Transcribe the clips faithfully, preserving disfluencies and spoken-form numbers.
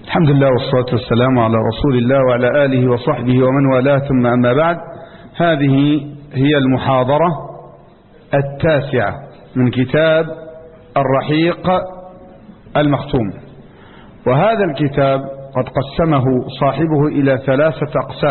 الحمد لله والصلاة والسلام على رسول الله وعلى آله وصحبه ومن والاه، ثم أما بعد. هذه هي المحاضرة التاسعة من كتاب الرحيق المختوم، وهذا الكتاب قد قسمه صاحبه إلى ثلاثة أقسام: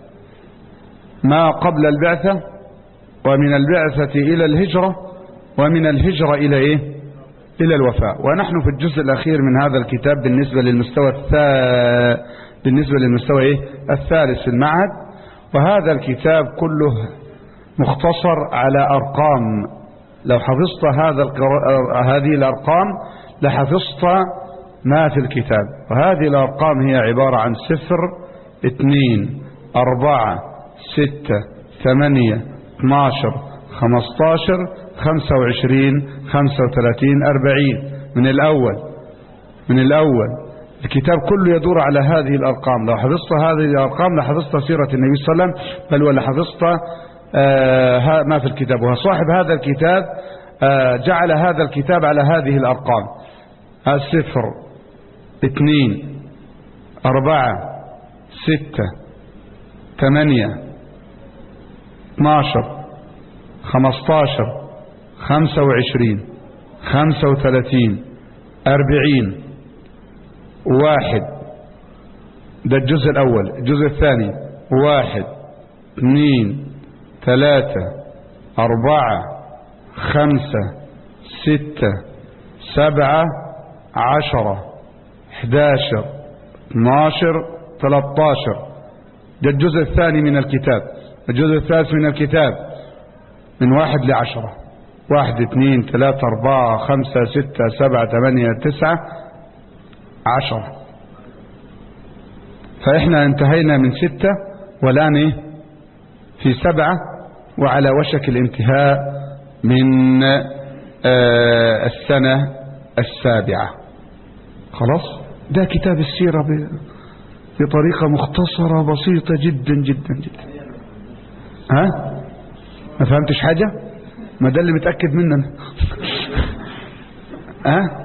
ما قبل البعثة، ومن البعثة إلى الهجرة، ومن الهجرة إلى إيه؟ إلى الوفاء. ونحن في الجزء الأخير من هذا الكتاب بالنسبة للمستوى الثالث بالنسبة للمستوى إيه؟ الثالث في المعهد. وهذا الكتاب كله مختصر على أرقام، لو حفظت هذا هذه الأرقام لحفظت ما في الكتاب. وهذه الأرقام هي عبارة عن صفر، اثنين، أربعة، ستة، ثمانية، اثناشر، خمستاشر، خمسة وعشرين، خمسة وثلاثين، أربعين. من الأول من الأول الكتاب كله يدور على هذه الأرقام. لو حفظت هذه الأرقام لحفظت سيرة النبي صلى الله عليه وسلم، بل ولا حفظت آه ما في الكتاب. وصاحب هذا الكتاب آه جعل هذا الكتاب على هذه الأرقام: صفر، اثنين، أربعة، ستة، ثمانية، اثناشر، خمستاشر، خمسة وعشرين، خمسة وثلاثين، أربعين، واحد. ده الجزء الأول. الجزء الثاني: واحد، اثنين، ثلاثة، أربعة، خمسة، ستة، سبعة، عشرة، احداشر، اثناشر، ثلاثاشر. ده الجزء الثاني من الكتاب. الجزء الثالث من الكتاب من واحد لعشرة: واحد، اثنين، ثلاثة، أربعة، خمسة، ستة، سبعة، ثمانية، تسعة، عشرة. فإحنا انتهينا من ستة، والآن إيه؟ في سبعة، وعلى وشك الانتهاء من آه السنة السابعة. خلاص، ده كتاب السيرة بطريقة مختصرة بسيطة جدا جدا جدا. ها؟ ما فهمتش حاجة؟ ما ده اللي متأكد مننا. ها؟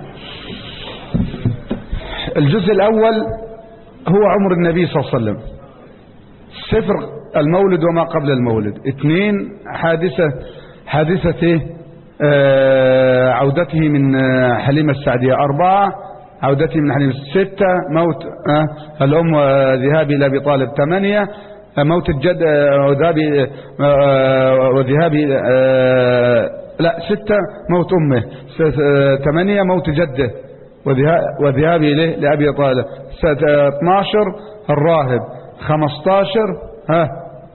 الجزء الأول هو عمر النبي صلى الله عليه وسلم. صفر، المولد وما قبل المولد. اثنين، حادثة حادثة آه عودته من آه حليمة السعدية. أربعة، عودته من حليمة. ستة، موت آه الأم وذهاب إلى أبي طالب. ثمانية، موت الجد وذهاب وذهاب لا ستة، موت أمه. ثمانية، موت جده وذهاب إليه لأبي طالب. اثناشر، الراهب. خمستاشر، ها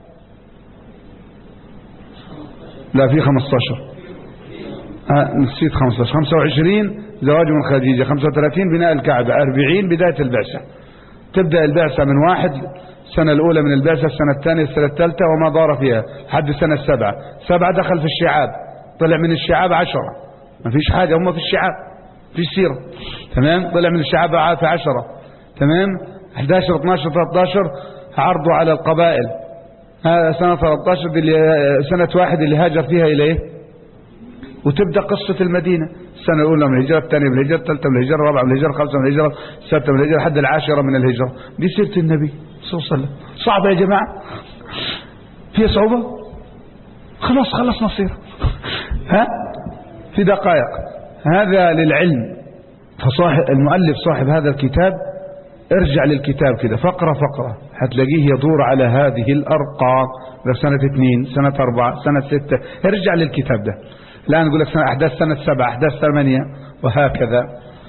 لا في خمستاشر، ها نسيت خمستاشر. خمسة وعشرين، زواج من خديجة. خمسة وثلاثين، بناء الكعبة. أربعين، بداية البعثة. تبدأ البعثة من واحد، السنة الأولى من البعثة، السنة الثانية، السنة الثالثة، وما دار فيها لحد السنة السابعة. سبعة، دخل في الشعاب، طلع من الشعاب. عشرة، ما فيش حاجة، هم في الشعاب، في سيرة. تمام. طلع من الشعاب في عشرة. تمام. احداشر، اثناشر، ثلاثاشر، عرضوا على القبائل. هذا سنة ثلاثة عشر، سنة واحد اللي هاجر فيها إليه. وتبدأ قصة المدينة: السنة الأولى من الهجرة، الثانية من الهجرة، الثالثة من الهجرة، الرابعة من الهجرة، الخامسة من الهجرة، السادسة من الهجرة، لحد العاشرة من الهجرة. دي سيرة النبي صلى الله عليه وسلم. صعبة يا جماعة؟ فيها صعوبة؟ خلاص خلصنا السيرة. ها؟ في دقائق. هذا للعلم. فصاحب المؤلف صاحب هذا الكتاب ارجع للكتاب كده فقرة فقرة، هتلاقيه يدور على هذه الأرقام. سنة اثنين، سنة أربعة، سنة ستة. ارجع للكتاب ده. الآن نقول لك سنة أحداث سنة سبعة، أحداث ثمانية، وهكذا.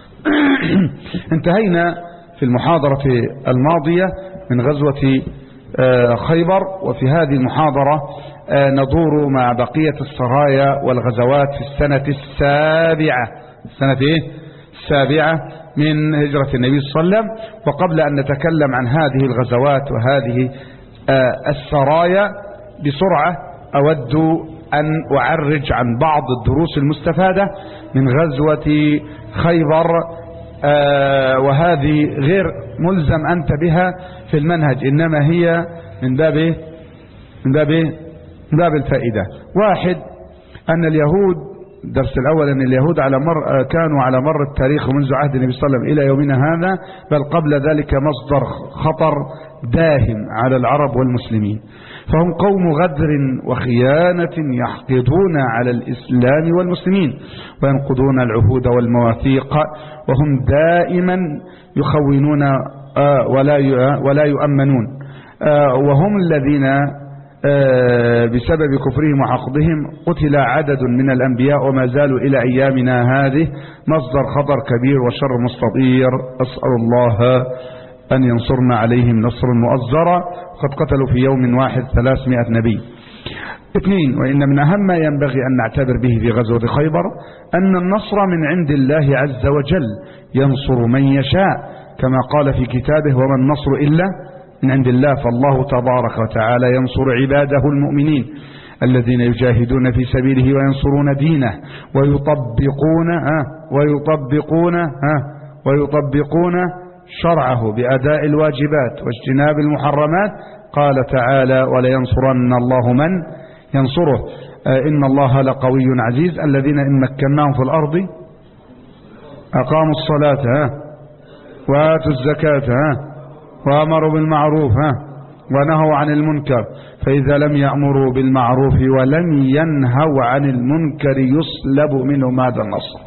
انتهينا في المحاضرة الماضية من غزوة خيبر، وفي هذه المحاضرة ندور مع بقية السرايا والغزوات في السنة السابعة. السنة ايه؟ السابعة من هجرة النبي صلى الله عليه وسلم. وقبل أن نتكلم عن هذه الغزوات وهذه السرايا بسرعة، أود أن أعرج عن بعض الدروس المستفادة من غزوة خيبر، وهذه غير ملزم أنت بها في المنهج، إنما هي من باب من باب من باب الفائدة. واحد، أن اليهود الدرس الأول أن اليهود على مر كانوا على مر التاريخ منذ عهد النبي صلى الله عليه وسلم إلى يومنا هذا، بل قبل ذلك مصدر خطر داهم على العرب والمسلمين. فهم قوم غدر وخيانة يحقدون على الإسلام والمسلمين وينقضون العهود والمواثيق، وهم دائما يخونون ولا ولا يؤمنون، وهم الذين بسبب كفرهم وحقدهم قتل عدد من الأنبياء وما زالوا إلى أيامنا هذه مصدر خطر كبير وشر مستطير. أسأل الله أن ينصرنا عليهم نصرا مؤزرا، قد قتلوا في يوم واحد ثلاثمائة نبي. اثنين، وإن من أهم ما ينبغي أن نعتبر به في غزوة خيبر أن النصر من عند الله عز وجل، ينصر من يشاء كما قال في كتابه: وما النصر إلا من عند الله. فالله تبارك وتعالى ينصر عباده المؤمنين الذين يجاهدون في سبيله وينصرون دينه ويطبقون ها ويطبقون ها ويطبقون شرعه بأداء الواجبات واجتناب المحرمات. قال تعالى: ولينصرن الله من ينصره. إن الله لقوي عزيز. الذين إن مكناهم في الأرض أقاموا الصلاة ها وآتوا الزكاة ها وأمروا بالمعروف ها ونهوا عن المنكر، فإذا لم يأمروا بالمعروف ولم ينهوا عن المنكر يسلب منهم هذا النصر.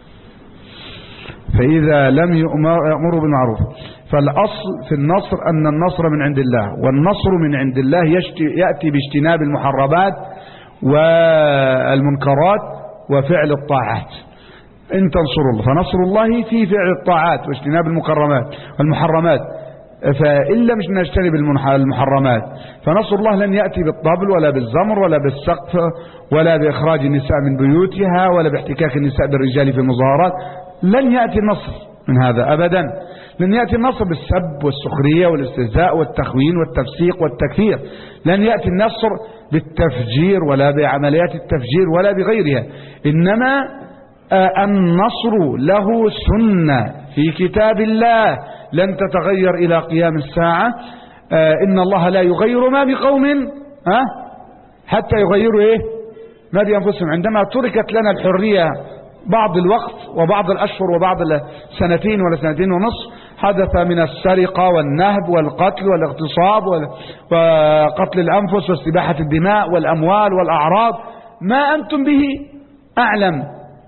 فإذا لم يأمروا بالمعروف، فالأصل في النصر أن النصر من عند الله، والنصر من عند الله يأتي باجتناب المحرمات والمنكرات وفعل الطاعات. إن تنصروا الله، فنصر الله في فعل الطاعات واجتناب المكرمات والمحرمات. فإن لم نجتنب المحرمات فنصر الله لن يأتي بالطبل ولا بالزمر ولا بالسقف ولا بإخراج النساء من بيوتها ولا باحتكاك النساء بالرجال في المظاهرات. لن يأتي النصر من هذا أبدا. لن يأتي النصر بالسب والسخرية والاستهزاء والتخوين والتفسيق والتكفير. لن يأتي النصر بالتفجير ولا بعمليات التفجير ولا بغيرها. إنما النصر له سنة في كتاب الله لن تتغير إلى قيام الساعة. إن الله لا يغير ما بقوم ها حتى يغيروا إيه ما بأنفسهم. عندما تركت لنا الحرية بعض الوقت وبعض الأشهر وبعض السنتين ولا سنتين ونصف، حدث من السرقة والنهب والقتل والاغتصاب وقتل الأنفس واستباحة الدماء والأموال والأعراض ما أنتم به أعلم.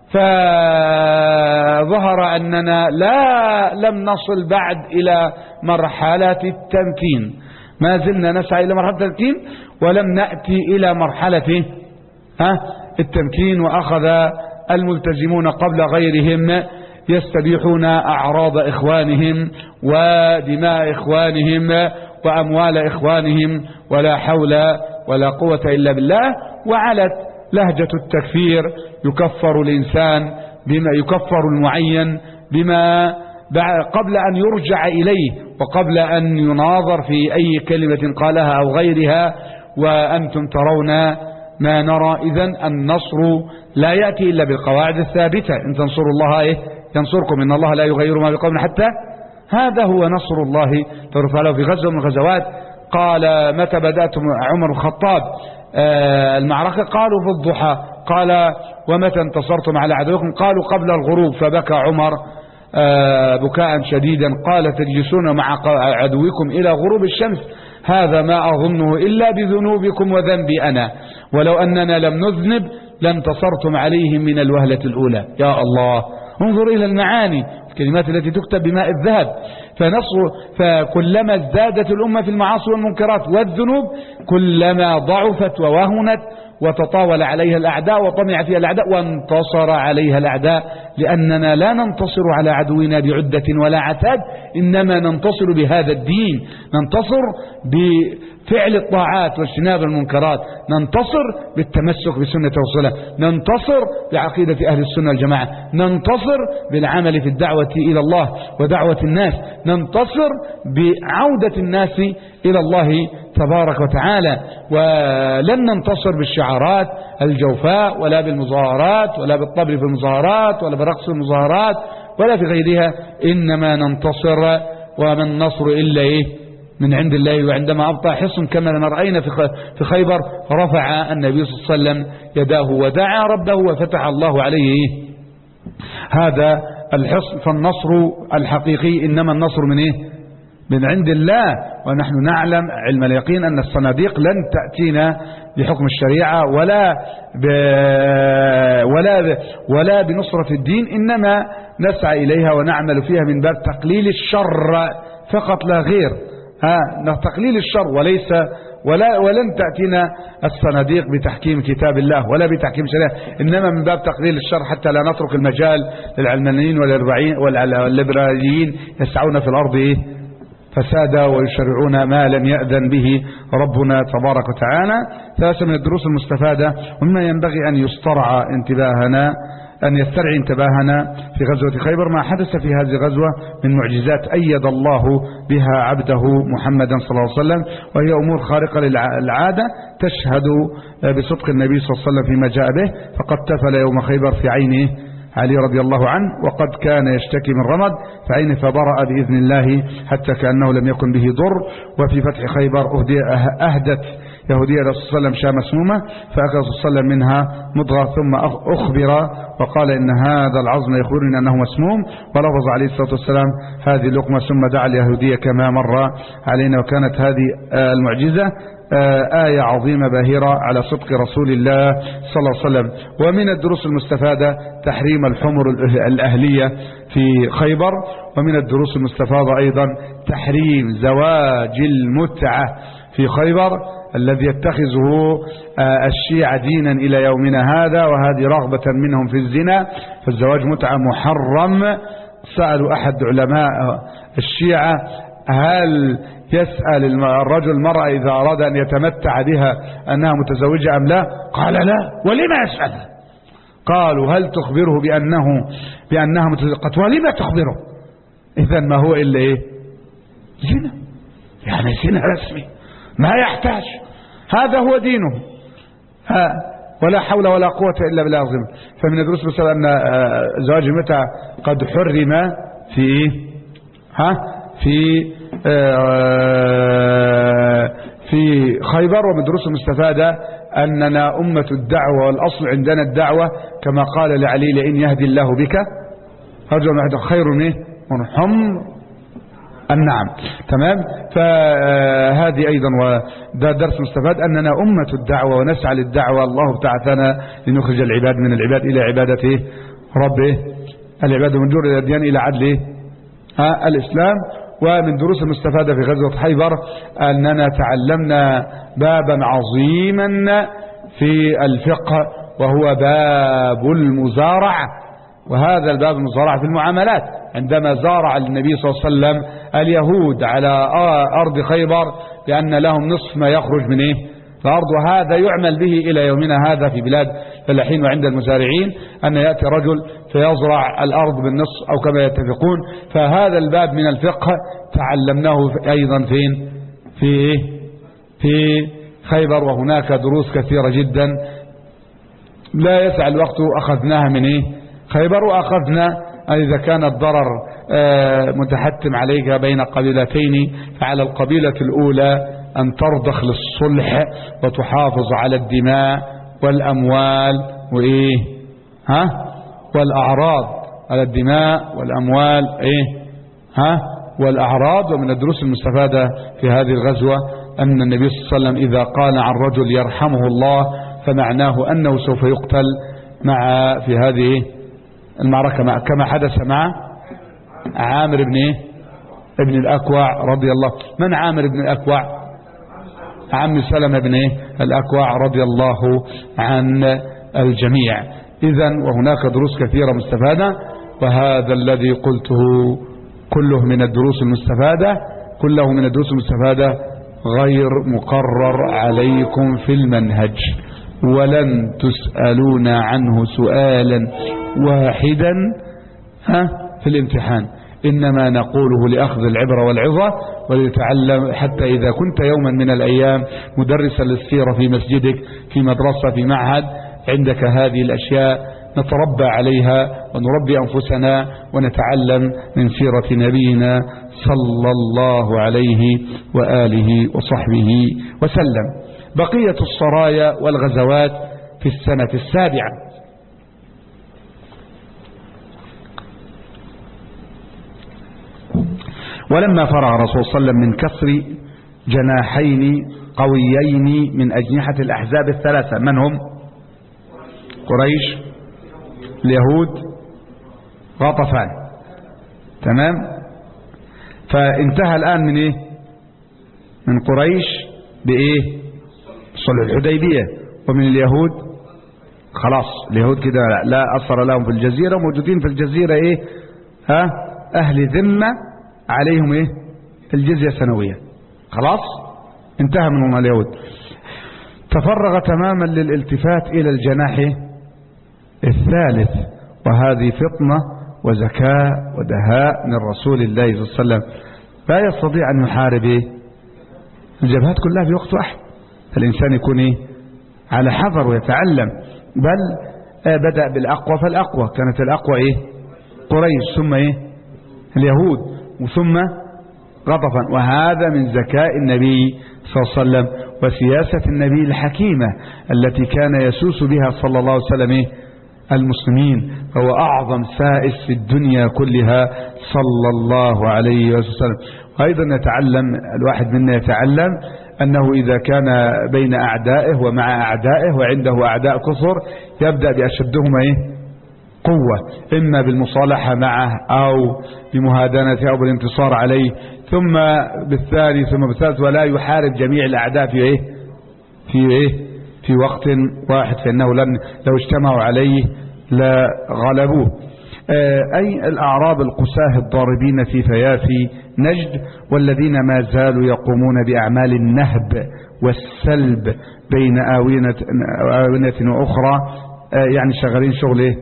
فظهر أننا لا لم نصل بعد إلى مرحلة التمكين، ما زلنا نسعى إلى مرحلة التمكين ولم نأتي إلى مرحلة ها التمكين. وأخذ الملتزمون قبل غيرهم يستبيحون أعراض إخوانهم ودماء إخوانهم وأموال إخوانهم، ولا حول ولا قوة إلا بالله. وعلت لهجة التكفير، يكفر الإنسان بما يكفر المعين بما قبل أن يرجع إليه وقبل أن يناظر في أي كلمة قالها أو غيرها. وأنتم ترون ما نرى. إذن النصر لا يأتي إلا بالقواعد الثابتة. إن تنصروا الله إيه ينصركم، إن الله لا يغير ما بقوم حتى. هذا هو نصر الله تبارك له. في غزوة من الغزوات قال: متى بدأتم عمر الخطاب المعركة؟ قالوا: في الضحى. قال: ومتى انتصرتم على عدوكم؟ قالوا: قبل الغروب. فبكى عمر بكاء شديدا. قال: تجلسون مع عدوكم إلى غروب الشمس؟ هذا ما أظنه إلا بذنوبكم وذنبي أنا، ولو أننا لم نذنب لانتصرتم عليهم من الوهلة الأولى. يا الله، انظر إلى المعاني، الكلمات التي تكتب بماء الذهب. فنصر فكلما ازدادت الأمة في المعاصي والمنكرات والذنوب كلما ضعفت ووهنت وتطاول عليها الأعداء وطمع فيها الأعداء وانتصر عليها الأعداء. لأننا لا ننتصر على عدونا بعدة ولا عتاد، إنما ننتصر بهذا الدين، ننتصر بفعل الطاعات واجتناب المنكرات، ننتصر بالتمسك بسنة رسوله، ننتصر بعقيدة أهل السنة والجماعة، ننتصر بالعمل في الدعوة إلى الله ودعوة الناس، ننتصر بعودة الناس إلى الله تبارك وتعالى. ولن ننتصر بالشعارات الجوفاء ولا بالمظاهرات ولا بالطبل في المظاهرات ولا برقص المظاهرات ولا في غيرها، إنما ننتصر. وما النصر إلا إيه من عند الله. وعندما أبطأ حصن كما رأينا في خيبر رفع النبي صلى الله عليه وسلم يداه ودعا ربه وفتح الله عليه هذا الحصن. فالنصر الحقيقي إنما النصر من إيه؟ من عند الله. ونحن نعلم علم اليقين أن الصناديق لن تأتينا بحكم الشريعة ولا ب... ولا ب... ولا بنصرة الدين، إنما نسعى إليها ونعمل فيها من باب تقليل الشر فقط لا غير. ها تقليل الشر وليس ولا ولن تأتينا الصناديق بتحكيم كتاب الله ولا بتحكيم شريعة، إنما من باب تقليل الشر حتى لا نترك المجال للعلمانيين والليبراليين يسعون في الأرض إيه؟ فسادا ويشرعون ما لم يأذن به ربنا تبارك وتعالى. ثلاثة من الدروس المستفادة ومما ينبغي أن يسترعى انتباهنا أن يسترعي انتباهنا في غزوة خيبر ما حدث في هذه الغزوة من معجزات أيد الله بها عبده محمدا صلى الله عليه وسلم، وهي أمور خارقة للعادة تشهد بصدق النبي صلى الله عليه وسلم فيما جاء به. فقد تفل يوم خيبر في عينه علي رضي الله عنه، وقد كان يشتكي من رمد فعينه فبرأ بإذن الله حتى كأنه لم يكن به ضر. وفي فتح خيبر أهدت يهودية رسول الله صلى الله عليه وسلم شاة مسمومة فأكل صلى الله عليه وسلم منها مضغة ثم أخبر وقال إن هذا العظم يخبرني أنه مسموم، ولفظ عليه الصلاة والسلام هذه اللقمة ثم دعا اليهودية كما مر علينا. وكانت هذه المعجزة آية عظيمة باهرة على صدق رسول الله صلى الله عليه وسلم. ومن الدروس المستفادة تحريم الحمر الأهلية في خيبر. ومن الدروس المستفادة أيضا تحريم زواج المتعة في خيبر الذي يتخذه الشيعة دينا إلى يومنا هذا، وهذه رغبة منهم في الزنا، فالزواج متعة محرم. سألوا أحد علماء الشيعة هل يسأل الرجل المرأة إذا أراد أن يتمتع بها أنها متزوجة أم لا؟ قال لا. ولما يسأل؟ قالوا هل تخبره بأنه بأنها متزوجة؟ ولما تخبره؟ إذن ما هو إلا إيه؟ زنا، يعني زنا رسمي ما يحتاج، هذا هو دينه. ها ولا حول ولا قوة إلا بالله العظيم. فمن الدروس مثلا أن زواج المتعة قد حرم في ها في في خيبر. ومن الدروس المستفادة أننا أمة الدعوة والأصل عندنا الدعوة كما قال لعلي لئن يهدي الله بك رجل واحد خير منه من حمر النعم. تمام. فهذه أيضا وده درس مستفاد أننا أمة الدعوة ونسعى للدعوة. الله ابتعثنا لنخرج العباد من العباد إلى عبادته ربه العباد من جور إلى الديان إلى عدله ها الإسلام. ومن دروس المستفادة في غزوة خيبر أننا تعلمنا بابا عظيما في الفقه وهو باب المزارعة. وهذا الباب المزارعة في المعاملات عندما زارع النبي صلى الله عليه وسلم اليهود على أرض خيبر لأن لهم نصف ما يخرج من إيه الأرض، وهذا يعمل به إلى يومنا هذا في بلاد فلاحين وعند المزارعين أن يأتي رجل فيزرع الأرض بالنصف أو كما يتفقون. فهذا الباب من الفقه تعلمناه أيضا فين في في خيبر. وهناك دروس كثيرة جدا لا يسع الوقت أخذناها من إيه خيبر. وأخذنا إذا كان الضرر متحتم عليك بين قبيلتين فعلى القبيلة الأولى أن ترضخ للصلح وتحافظ على الدماء والأموال وإيه ها والأعراض، على الدماء والأموال إيه ها والأعراض. ومن الدروس المستفادة في هذه الغزوة أن النبي صلى الله عليه وسلم إذا قال عن رجل يرحمه الله فمعناه أنه سوف يقتل مع في هذه المعركة مع كما حدث مع عامر بن إيه ابن الأكوع رضي الله. من عامر بن الأكوع؟ عم سلمة بن إيه الأكوع رضي الله عن الجميع. إذن وهناك دروس كثيرة مستفادة، وهذا الذي قلته كله من الدروس المستفادة كله من الدروس المستفادة غير مقرر عليكم في المنهج، ولن تسألون عنه سؤالا واحدا ها في الامتحان، إنما نقوله لأخذ العبرة والعظة ولتعلم. حتى إذا كنت يوما من الأيام مدرسا للسيرة في مسجدك في مدرسة في معهد عندك هذه الأشياء نتربى عليها ونربي أنفسنا ونتعلم من سيرة نبينا صلى الله عليه وآله وصحبه وسلم. بقية السرايا والغزوات في السنة السابعة. ولما فرغ الرسول صلى الله عليه وسلم من كسر جناحين قويين من أجنحة الأحزاب الثلاثة، من هم؟ قريش، اليهود، غطفان. تمام. فانتهى الآن من إيه؟ من قريش بإيه؟ صلح الحديبية. ومن اليهود خلاص، اليهود كده لا أثر لهم في الجزيرة، موجودين في الجزيرة إيه؟ ها؟ أهل ذمة عليهم إيه؟ الجزية سنوية. خلاص انتهى منهم اليهود. تفرغ تماما للالتفات إلى الجناح الثالث، وهذه فطنة وذكاء ودهاء من رسول الله صلى الله عليه وسلم. لا يستطيع أن يحارب إيه؟ الجبهات كلها في وقت واحد. الإنسان يكون إيه؟ على حذر ويتعلم. بل آه بدأ بالأقوى فالأقوى. كانت الأقوى إيه؟ قريش، ثم إيه؟ اليهود، وثم غطفا. وهذا من ذكاء النبي صلى الله عليه وسلم وسياسة النبي الحكيمة التي كان يسوس بها صلى الله عليه وسلم إيه؟ المسلمين. هو أعظم سائس في الدنيا كلها صلى الله عليه وسلم. وأيضا يتعلم الواحد منا يتعلم أنه إذا كان بين أعدائه ومع أعدائه وعنده أعداء كثر يبدأ بأشدهما إيه؟ قوة، إما بالمصالحة معه أو بمهادنته أو بالانتصار عليه، ثم بالثاني ثم بالثالث، ولا يحارب جميع الأعداء في إيه؟ في إيه؟ في وقت واحد، فإنه لن لو اجتمعوا عليه لا غلبوه. أي الأعراب القساه الضاربين في فيافي نجد، والذين ما زالوا يقومون بأعمال النهب والسلب بين آونة, آونة وأخرى، يعني شغالين شغل إيه؟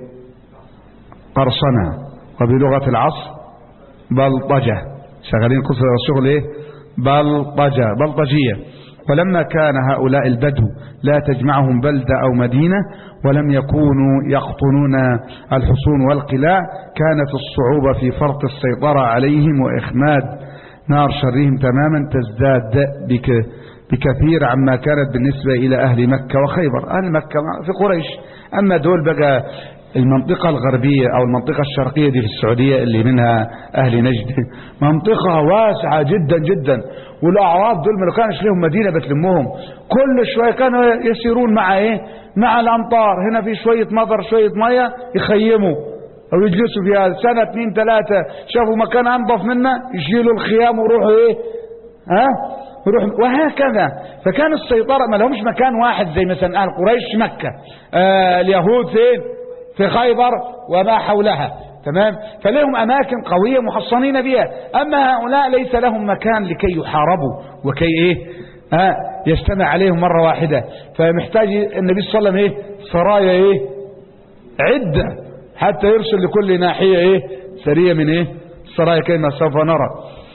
قرصنة، وبلغة العصر بلطجة. شغالين قصر الشغل إيه؟ بلطجة، بلطجية. ولما كان هؤلاء البدو لا تجمعهم بلدة أو مدينة ولم يكونوا يقطنون الحصون والقلاع، كانت الصعوبة في فرط السيطرة عليهم وإخماد نار شرهم تماما تزداد بك بكثير عما كانت بالنسبة إلى أهل مكة وخيبر. أهل مكة في قريش، أما دول بقى المنطقة الغربية أو المنطقة الشرقية دي في السعودية اللي منها أهل نجد، منطقة واسعة جدا جدا. والأعراب دول ما كانش لهم مدينة بتلمهم، كل شوية كانوا يسيرون مع إيه؟ مع الأمطار. هنا في شوية مطر شوية مية يخيموا أو يجلسوا فيها سنة اثنين ثلاثة، شافوا مكان أنظف منا يشيلوا الخيام ويروحوا إيه؟ ها؟ يروحوا وهكذا. فكان السيطرة ما لهمش مكان واحد زي مثلا أهل قريش مكة، آه اليهود فين؟ في خيبر وما حولها. تمام. فلهم أماكن قوية محصنين بها. أما هؤلاء ليس لهم مكان لكي يحاربوا وكي إيه؟ آه يجتمع عليهم مرة واحدة. فمحتاج النبي صلى الله عليه وسلم إيه؟ سرايا إيه؟ عدة، حتى يرسل لكل ناحية إيه؟ سرية من إيه؟ سرايا كما سوف نرى.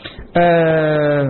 آه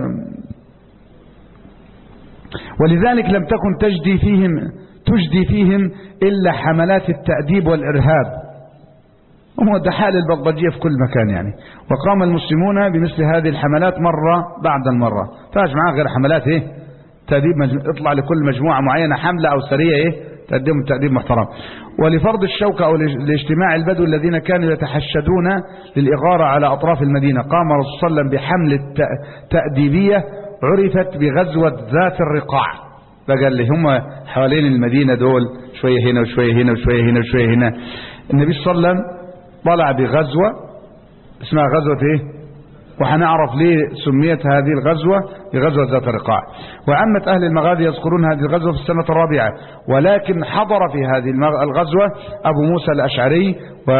ولذلك لم تكن تجدي فيهم تجدي فيهم إلا حملات التأديب والإرهاب. وهو ده حال البلطجية في كل مكان يعني. وقام المسلمون بمثل هذه الحملات مرة بعد المرة. فاش معاه غير حملات إيه؟ تأديب، اطلع لكل مجموعة معينة حملة أو سرية إيه؟ تقدم تأديب محترم. ولفرض الشوكة أو لاجتماع البدو الذين كانوا يتحشدون للإغارة على أطراف المدينة، قام الرسول صلى الله عليه وسلم بحملة تأديبية عرفت بغزوة ذات الرقاع. بقى اللي هم حوالين المدينة دول شوية هنا وشوية هنا وشوية هنا وشوية هنا. النبي صلى الله عليه وسلم طلع بغزوة اسمها غزوة ايه؟ وحنعرف ليه سميت هذه الغزوة بغزوة ذات الرقاع. وعامة أهل المغازي يذكرون هذه الغزوة في السنة الرابعة، ولكن حضر في هذه الغزوة أبو موسى الأشعري و...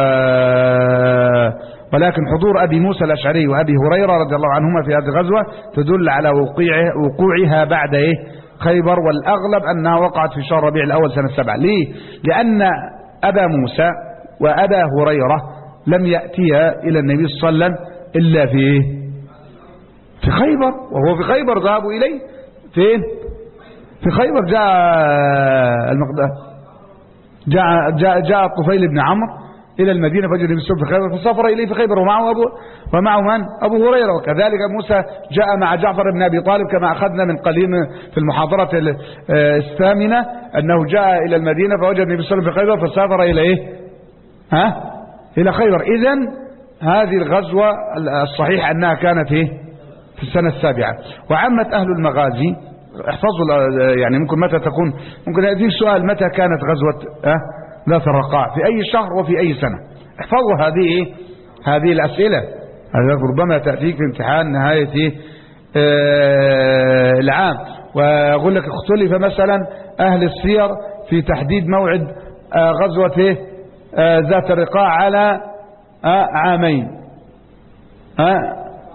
ولكن حضور أبي موسى الأشعري وأبي هريرة رضي الله عنهما في هذه الغزوة تدل على وقوعها, وقوعها بعد إيه؟ خيبر. والأغلب أنها وقعت في شهر ربيع الأول سنة سبعة. ليه؟ لأن أبا موسى وأبا هريرة لم يأتيا إلى النبي صلى الله عليه وسلم إلا في إيه؟ في خيبر، وهو في خيبر ذهبوا إليه. فين؟ في خيبر جاء المقداد جاء, جاء, جاء الطفيل بن عمرو إلى المدينة فوجد النبي صلى الله عليه وسلم في خيبر، فسافر إليه في خيبر ومعه أبو ومعه من؟ أبو هريرة. وكذلك موسى جاء مع جعفر بن أبي طالب كما أخذنا من قليل في المحاضرة الثامنة أنه جاء إلى المدينة فوجد النبي صلى الله عليه وسلم في خيبر فسافر إلى إيه؟ ها؟ إلى خيبر. إذن هذه الغزوة الصحيح أنها كانت إيه؟ في السنة السابعة. وعمت أهل المغازي، احفظوا يعني ممكن متى تكون، ممكن هذه السؤال متى كانت غزوة أه؟ ذات الرقاع، في أي شهر وفي أي سنة؟ احفظوا هذه إيه؟ هذه الأسئلة، هذا ربما تأتيك في امتحان نهاية إيه؟ آه العام. وأقول لك اختلف مثلا أهل السير في تحديد موعد آه غزوة إيه؟ آه ذات الرقاع على آه عامين. آه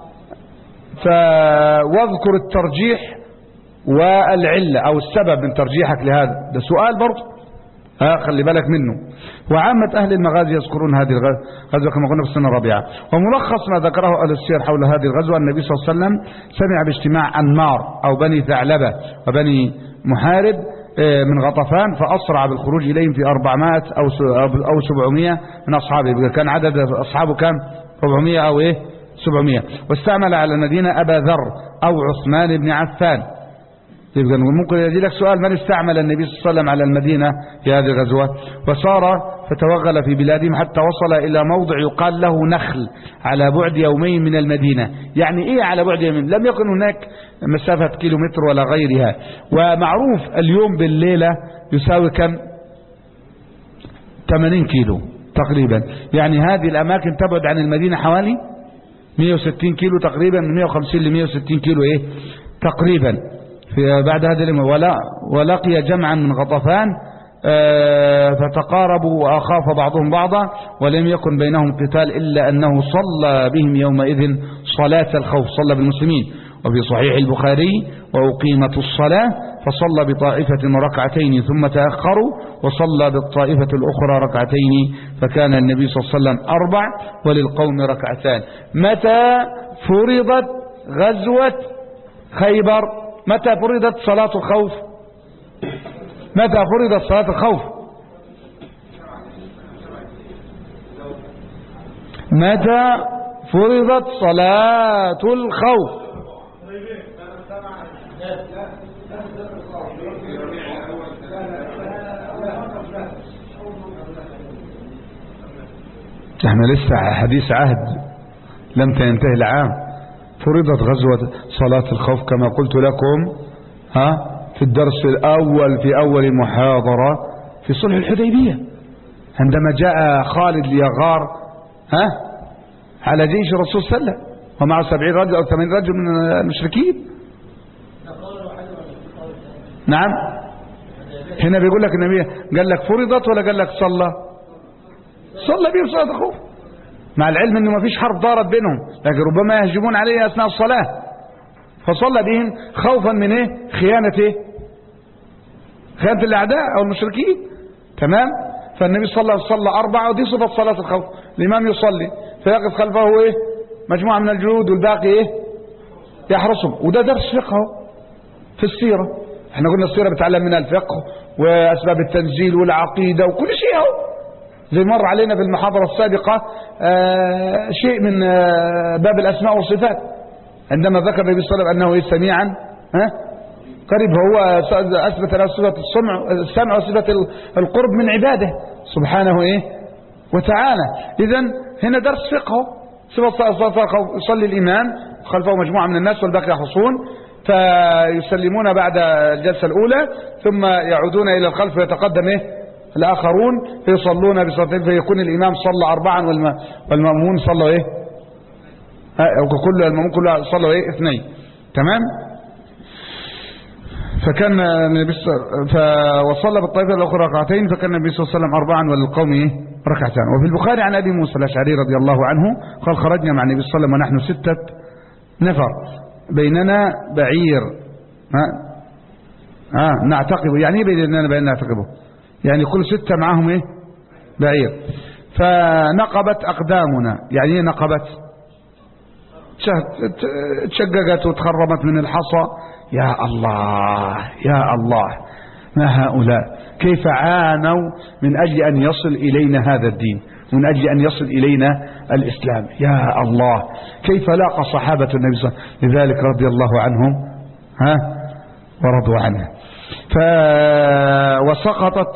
فواذكر الترجيح والعلة أو السبب من ترجيحك لهذا، ده سؤال برضه ها خلي بالك منه. وعامة أهل المغازي يذكرون هذه الغزوة كما قلنا في السنة الرابعة. وملخص ما ذكره أهل السير حول هذه الغزوة، النبي صلى الله عليه وسلم سمع باجتماع أنمار أو بني ثعلبة وبني محارب من غطفان، فأسرع بالخروج إليهم في أربعمائة أو سبعمائة من أصحابه. كان عدد أصحابه كان أربعمائة أو إيه سبعمائة. واستعمل على المدينة أبا ذر أو عثمان بن عفان. يبقى ممكن يجي لك سؤال، من استعمل النبي صلى الله عليه وسلم على المدينة في هذه الغزوة؟ وصار فتوغل في بلادهم حتى وصل إلى موضع يقال له نخل على بعد يومين من المدينة. يعني إيه على بعد يومين؟ لم يكن هناك مسافة كيلومتر ولا غيرها. ومعروف اليوم بالليلة يساوي كم؟ ثمانين كيلو تقريبا. يعني هذه الأماكن تبعد عن المدينة حوالي مئة وستين كيلو تقريبا، من مئة وخمسين ل مئة وستين كيلو إيه تقريبا. في بعد هذا اليوم ولا ولقي جمعا من غطفان فتقاربوا وأخاف بعضهم بعضا، ولم يكن بينهم قتال إلا أنه صلى بهم يومئذ صلاة الخوف، صلى بالمسلمين. وفي صحيح البخاري وأقيمت الصلاة فصلى بطائفة ركعتين ثم تأخروا وصلى بالطائفة الأخرى ركعتين، فكان النبي صلى الله عليه وسلم أربع وللقوم ركعتان. متى فرضت غزوة خيبر؟ متى فرضت صلاة الخوف؟ متى فرضت صلاة الخوف؟ متى فرضت صلاة الخوف؟ احنا لسه حديث عهد لم تنتهي العام. فرضت غزوة صلاة الخوف كما قلت لكم ها في الدرس الأول في أول محاضرة في صلح الحديبية، عندما جاء خالد ليغار ها على جيش الرسول صلى الله عليه وسلم ومعه سبعين رجل أو ثمانين رجل من المشركين. نعم، هنا بيقول لك النبي قال لك فرضت ولا قال لك صلى؟ صلى بهم صلاة الخوف، مع العلم انه ما فيش حرب دارت بينهم، لكن ربما يهجمون عليه اثناء الصلاة، فصلى بهم خوفا من ايه؟ خيانة ايه؟ خيانة الاعداء او المشركين. تمام. فالنبي صلى الله عليه وسلم صلى اربعة، ودي صفة صلاة الخوف. الامام يصلي فيقف خلفه ايه؟ مجموعة من الجنود والباقي ايه؟ يحرسهم. وده درس فقه في السيرة. احنا قلنا السيرة بتعلم منها الفقه واسباب التنزيل والعقيدة وكل شيء اهو، زي مر علينا في المحاضرة السابقة آه شيء من آه باب الأسماء والصفات، عندما ذكر النبي صلى الله عليه وسلم أنه إيه؟ سميعا ها قريب. هو أثبت له صفة السمع السمع وصفة القرب من عباده سبحانه إيه وتعالى. إذن هنا درس فقه. صفة الصلاة يصلي الإمام خلفه مجموعة من الناس والباقي يحرسون، فيسلمون بعد الجلسة الأولى ثم يعودون إلى الخلف ويتقدم إيه الآخرون فيصلون بصلاتين، فيكون الإمام صلى أربعا والمأمون صلوا إيه كل المأمون كله صلوا إيه اثنين. تمام. فكان النبي وصلى بالطائفة الأخرى ركعتين، فكان النبي صلى الله عليه وسلم أربعا وللقوم إيه ركعتان. وفي البخاري عن أبي موسى الأشعري رضي الله عنه قال خرجنا مع النبي صلى الله عليه وسلم ونحن ستة نفر بيننا بعير ها ها نعتقب. يعني ايه بيننا بيننا نعتقبه؟ يعني كل ستة معهم ايه بعير. فنقبت أقدامنا. يعني ايه نقبت؟ تشققت وتخرمت من الحصى. يا الله يا الله. ما هؤلاء كيف عانوا من أجل أن يصل إلينا هذا الدين، من أجل أن يصل إلينا الإسلام. يا الله كيف لاقى صحابة النبي صلى الله عليه وسلم، لذلك رضي الله عنهم ها ورضوا عنه. ف وسقطت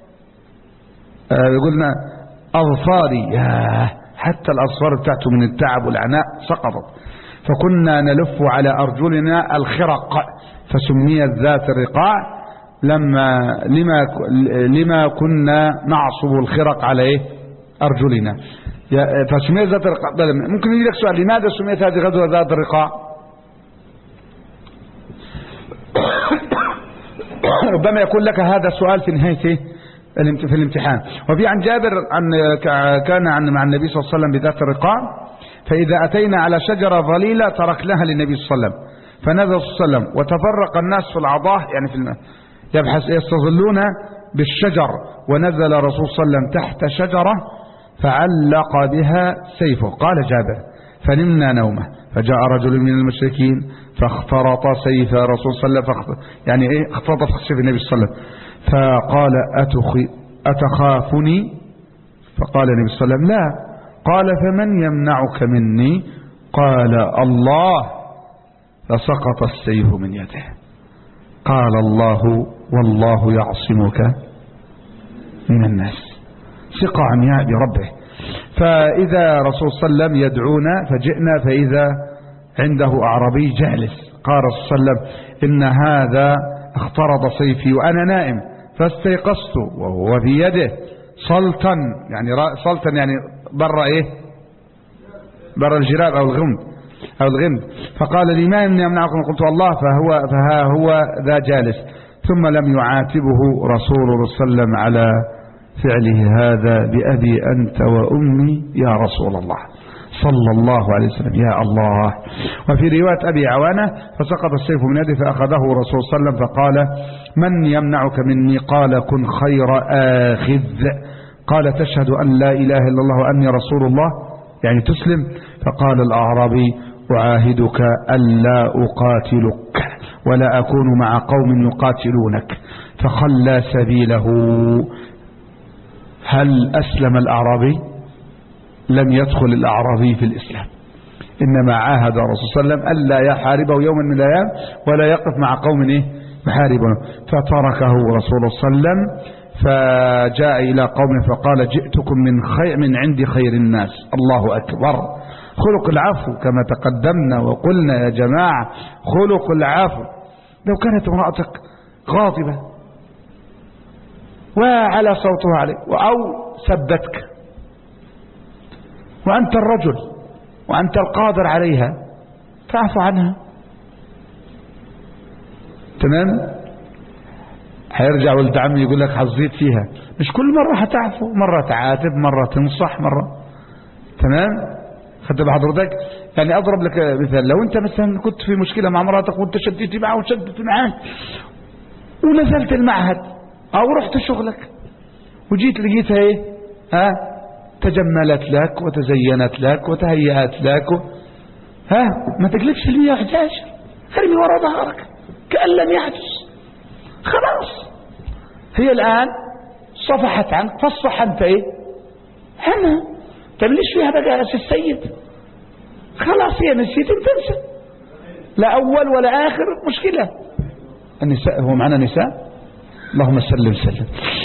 قلنا أظفاري، يا حتى الأظفار بتاعته من التعب والعناء سقطت، فكنا نلف على أرجلنا الخرق فسميت ذات الرقاع لما لما لما كنا نعصب الخرق على ايه أرجلنا، فسميت ذات الرقاع. ممكن يجي لك سؤال، لماذا سميت هذه الغزوة ذات الرقاع؟ ربما يكون لك هذا سؤال في نهاية في الامتحان. وفي عن جابر عن كان عن مع النبي صلى الله عليه وسلم بذات الرقاع، فإذا أتينا على شجرة ظليلة تركناها للنبي صلى الله عليه وسلم، فنزل صلى الله عليه وسلم وتفرق الناس في العضاه، يعني في الم... يبحث يستظلون بالشجر، ونزل رسول صلى الله عليه وسلم تحت شجرة فعلق بها سيفه. قال جابر فنمنا نومه، فجاء رجل من المشركين فاخترط سيف رسول صلى الله عليه وسلم، يعني ايه اخترط في سيف النبي صلى الله عليه وسلم، فقال أتخي أتخافني؟ فقال النبي صلى الله عليه وسلم لا. قال فمن يمنعك مني؟ قال الله. فسقط السيف من يده. قال الله والله يعصمك من الناس، ثقة عمياء بربه. فإذا رسول صلى الله عليه وسلم يدعونا فجئنا فإذا عنده أعرابي جالس، قال صلى الله عليه وسلم إن هذا اخترط سيفي وأنا نائم، فاستيقظت وهو في يده صلتا، يعني صلتا يعني برا ايه برا الجراب او الغمد او الغمد. فقال لي ما يمنعكم؟ قلت الله، فهو فها هو ذا جالس. ثم لم يعاتبه رسول الله صلى الله عليه وسلم على فعله هذا بأبي أنت وأمي يا رسول الله صلى الله عليه وسلم، يا الله. وفي رواية أبي عوانة فسقط السيف من يده فأخذه رسول صلى الله عليه وسلم فقال من يمنعك مني؟ قال كن خير آخذ. قال تشهد أن لا إله إلا الله وأني رسول الله، يعني تسلم. فقال الأعرابي أعاهدك ألا أقاتلك ولا أكون مع قوم يقاتلونك، فخلى سبيله. هل أسلم الأعرابي؟ لم يدخل الأعرابي في الإسلام، إنما عاهد الرسول صلى الله عليه وسلم ألا يحاربه يوما من الأيام ولا يقف مع قوم إيه يحاربونه، فتركه رسول الله صلى الله عليه وسلم. فجاء إلى قومه فقال جئتكم من خير من عند خير الناس. الله أكبر. خلق العفو كما تقدمنا وقلنا يا جماعة، خلق العفو. لو كانت امرأتك غاضبة وعلى صوتها عليك أو سبتك وأنت الرجل وأنت القادر عليها، تعفو عنها، تمام؟ هيرجع ولد عمي يقول لك حظيت فيها، مش كل مرة هتعفو، مرة تعاتب، مرة تنصح، مرة، تمام؟ خدت بحضرتك؟ يعني أضرب لك مثال، لو أنت مثلا كنت في مشكلة مع مراتك وأنت شديت معها وشدت معها ونزلت المعهد أو رحت شغلك وجيت لقيتها إيه؟ ها؟ تجملت لك وتزينت لك وتهيأت لك و... ها؟ ما تقلبش المية وإحدى عشر، ارمي ورا ظهرك كأن لم يحدث، خلاص. هي الآن صفحت عنك، فصح أنت إيه؟ عنها، تبليش فيها بقى أس السيد، خلاص هي نسيت تنسى، لا أول ولا آخر مشكلة. النساء هو معنا نساء، اللهم سلم سلم،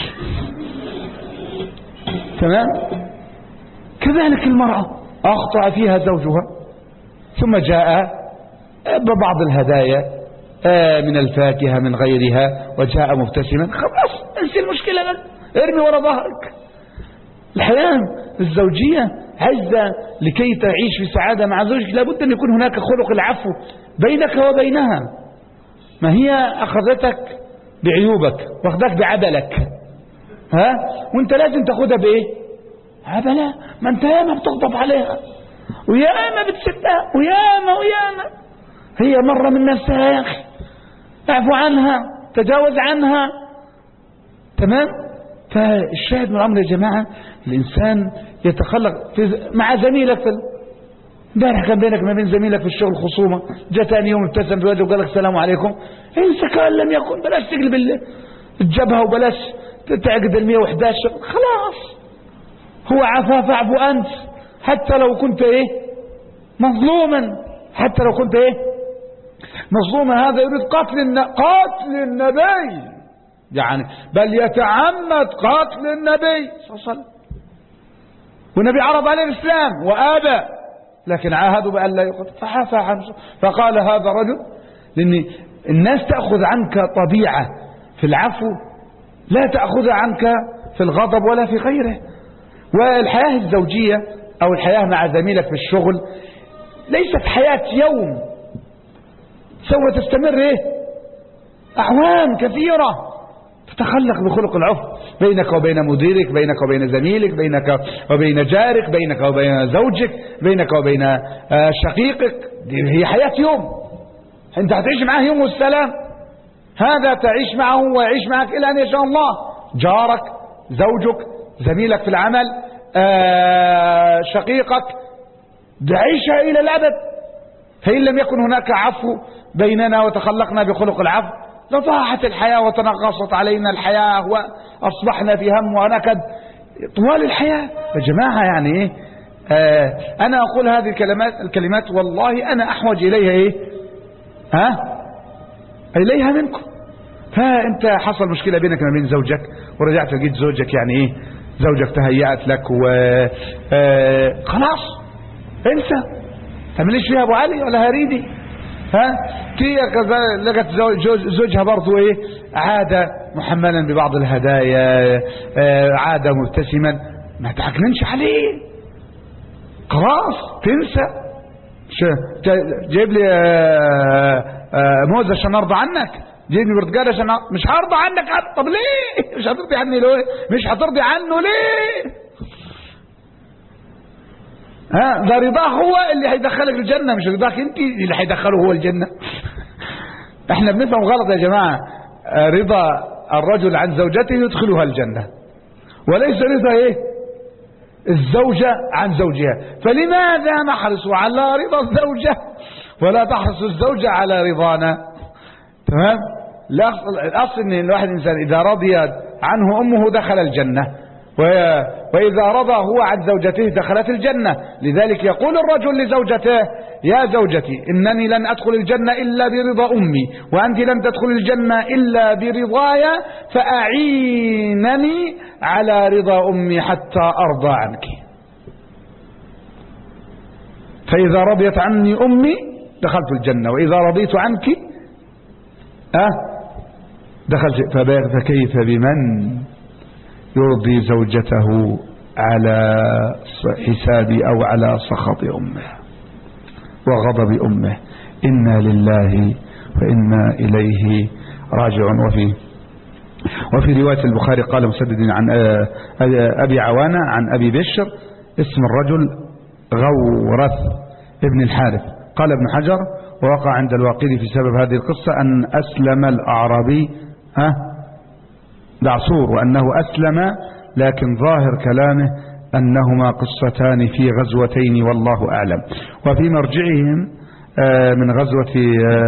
تمام؟ كذلك المرأة أخطأ فيها زوجها ثم جاء ببعض الهدايا من الفاكهة من غيرها وجاء مبتسما، خلاص انسي المشكلة بقى، ارمي ورا ظهرك. الحياة الزوجية عزة لكي تعيش في سعادة مع زوجك لابد أن يكون هناك خلق العفو بينك وبينها. ما هي أخذتك بعيوبك واخذك بعبلك، ها؟ وانت لازم تاخدها بايه؟ عبلة. ما انت ياما بتغضب عليها وياما بتسبها وياما وياما، هي مرة من نفسها يا أخي، اعفو عنها، تجاوز عنها، تمام؟ فالشاهد من الأمر يا جماعة، الإنسان يتخلق في مع زميلك في امبارح كان بينك ما بين زميلك في الشغل خصومة، جاء ثاني يوم ابتسم في وجهه وقال لك السلام عليكم، انسى كأن لم يكن، بلاش تقلب الجبهة وبلاش تعقد المية وإحدى عشر، خلاص هو عفا فاعف أنت، حتى لو كنت إيه مظلوما، حتى لو كنت إيه مظلوما. هذا يريد قتل الن... قتل النبي يعني، بل يتعمد قتل النبي صلى الله عليه وسلم، والنبي عرض عليه الإسلام وآبى، لكن عاهدوا بأن لا يقتل فعفى عنه. فقال هذا رجل، لأن الناس تأخذ عنك طبيعة في العفو لا تأخذ عنك في الغضب ولا في غيره. والحياة الزوجية أو الحياة مع زميلك في الشغل ليست حياة يوم، سوف تستمر إيه أعوام كثيرة. تتخلق بخلق العفو بينك وبين مديرك، بينك وبين زميلك، بينك وبين جارك، بينك وبين زوجك، بينك وبين شقيقك. دي هي حياة يوم، انت هتعيش معاه يوم والسلام. هذا تعيش معه ويعيش معك إلى أن يشاء الله. جارك، زوجك، زميلك في العمل، شقيقك، تعيشها إلى الأبد. فإن لم يكن هناك عفو بيننا وتخلقنا بخلق العفو لضاعت الحياة وتنغصت علينا الحياة وأصبحنا في هم ونكد طوال الحياة. يا جماعة يعني إيه آه أنا أقول هذه الكلمات الكلمات والله أنا أحوج إليها إيه ها إليها منكم. فأنت حصل مشكلة بينك وبين زوجك ورجعت لقيت زوجك يعني إيه زوجك تهيأت لك و آه خلاص انسى، تعمليش فيها أبو علي ولا هريدي. ها تي لقت زوجها برضو ايه عادة محملا ببعض الهدايا، آه عادة مبتسما، ما تعكننش عليه خلاص تنسى. جايب لي آه آه موز عشان ارضى عنك، جايب لي برتقال عشان مش هرضى عنك. طب ليه مش هترضي عني؟ ليه مش هترضي عنه ليه؟ ها ده رضاه هو اللي هيدخلك الجنة، مش رضاك انت اللي هيدخله هو الجنة. احنا بنفهم غلط يا جماعة. رضا الرجل عن زوجته يدخلها الجنة، وليس رضا ايه الزوجة عن زوجها. فلماذا نحرص على رضا الزوجة ولا تحرص الزوجة على رضانا؟ تمام. الاصل ان الواحد انسان اذا رضي عنه امه دخل الجنة، وإذا رضى هو عن زوجته دخلت الجنة. لذلك يقول الرجل لزوجته يا زوجتي إنني لن أدخل الجنة إلا برضا أمي، وأنت لن تدخل الجنة إلا برضاي، فأعينني على رضا أمي حتى أرضى عنك. فإذا رضيت عني أمي دخلت الجنة، وإذا رضيت عنك أه دخلت. فكيف بمن يرضي زوجته على حساب أو على سخط أمه وغضب أمه. إنا لله وإنا إليه راجعون. وفي وفي رواية البخاري قال مسدد عن أبي عوانة عن أبي بشر اسم الرجل غورث ابن الحارث. قال ابن حجر ووقع عند الواقدي في سبب هذه القصة أن أسلم الأعرابي ها دعصور، وأنه أسلم، لكن ظاهر كلامه أنهما قصتان في غزوتين والله أعلم. وفي مرجعهم من غزوة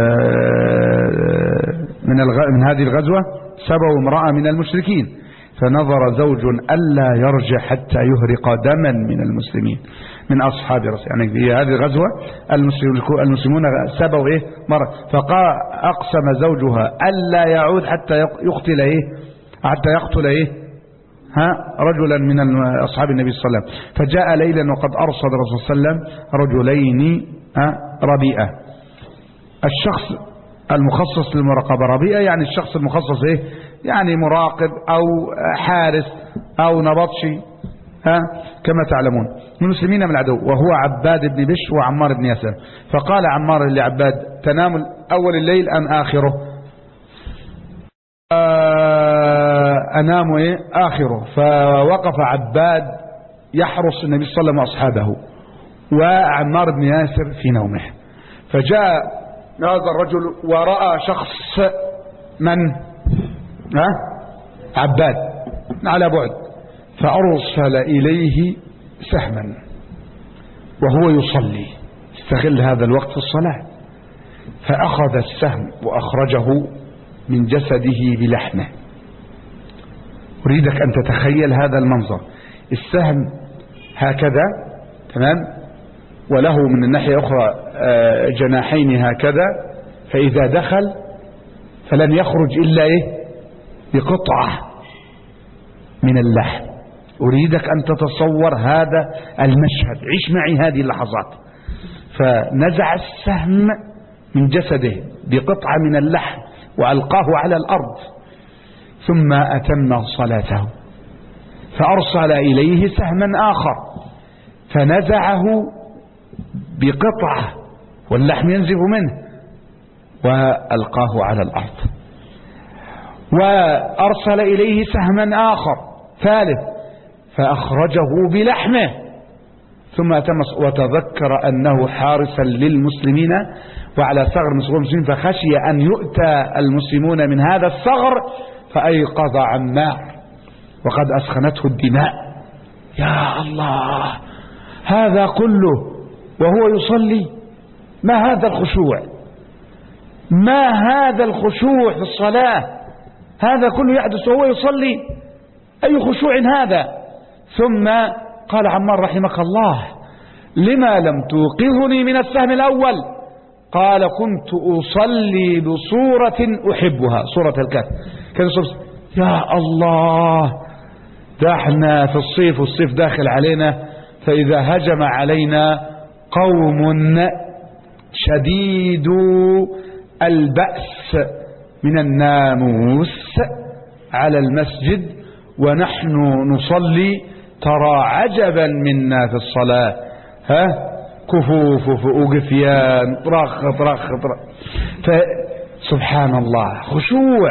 من, من هذه الغزوة سبوا امرأة من المشركين، فنظر زوج ألا يرجع حتى يهرق دما من المسلمين من أصحاب رسول. يعني في هذه الغزوة المسلمون سبوا إيه مرة، فقال أقسم زوجها ألا يعود حتى يقتل إيه حتى يقتل إيه ها رجلا من أصحاب النبي صلى الله عليه وسلم. فجاء ليلا وقد أرصد الرسول صلى الله عليه وسلم رجلين ها ربيئة. الشخص المخصص للمراقبة ربيئة يعني الشخص المخصص إيه يعني مراقب أو حارس أو نبطشي ها كما تعلمون من المسلمين من العدو، وهو عباد بن بش وعمار بن ياسر. فقال عمار لعباد تنام أول الليل أم آخره؟ أنام إيه آخره. فوقف عباد يحرس النبي صلى الله عليه وسلم وأصحابه، وعمار بن ياسر في نومه. فجاء هذا الرجل ورأى شخص من ها عباد على بعد، فأرسل إليه سهما وهو يصلي، استغل هذا الوقت في الصلاة، فأخذ السهم وأخرجه من جسده بلحمه أريدك أن تتخيل هذا المنظر، السهم هكذا تمام، وله من الناحية أخرى جناحين هكذا، فإذا دخل فلن يخرج إلا إيه؟ بقطعة من اللحم. أريدك أن تتصور هذا المشهد، عيش معي هذه اللحظات. فنزع السهم من جسده بقطعة من اللحم وألقاه على الأرض، ثم أتم صلاته، فأرسل إليه سهما آخر فنزعه بقطعة واللحم ينزف منه وألقاه على الأرض، وأرسل إليه سهما آخر ثالث فأخرجه بلحمه، ثم أتم وتذكر أنه حارسا للمسلمين وعلى ثغر المسلمين، فخشي أن يؤتى المسلمون من هذا الثغر فأيقظ عمار وقد أسخنته الدماء. يا الله، هذا كله وهو يصلي؟ ما هذا الخشوع؟ ما هذا الخشوع في الصلاة؟ هذا كله يحدث وهو يصلي، أي خشوع هذا؟ ثم قال عمار رحمك الله: لما لم توقظني من السهم الأول؟ قال: كنت أصلي بصورة أحبها، صورة الكهف. كان صورة يا الله، ده احنا في الصيف والصيف داخل علينا، فإذا هجم علينا قوم شديد البأس من الناموس على المسجد ونحن نصلي، ترى عجبا منا في الصلاة، ها كفوف وقفيان طرخ طرخ طرخ، فسبحان الله خشوع.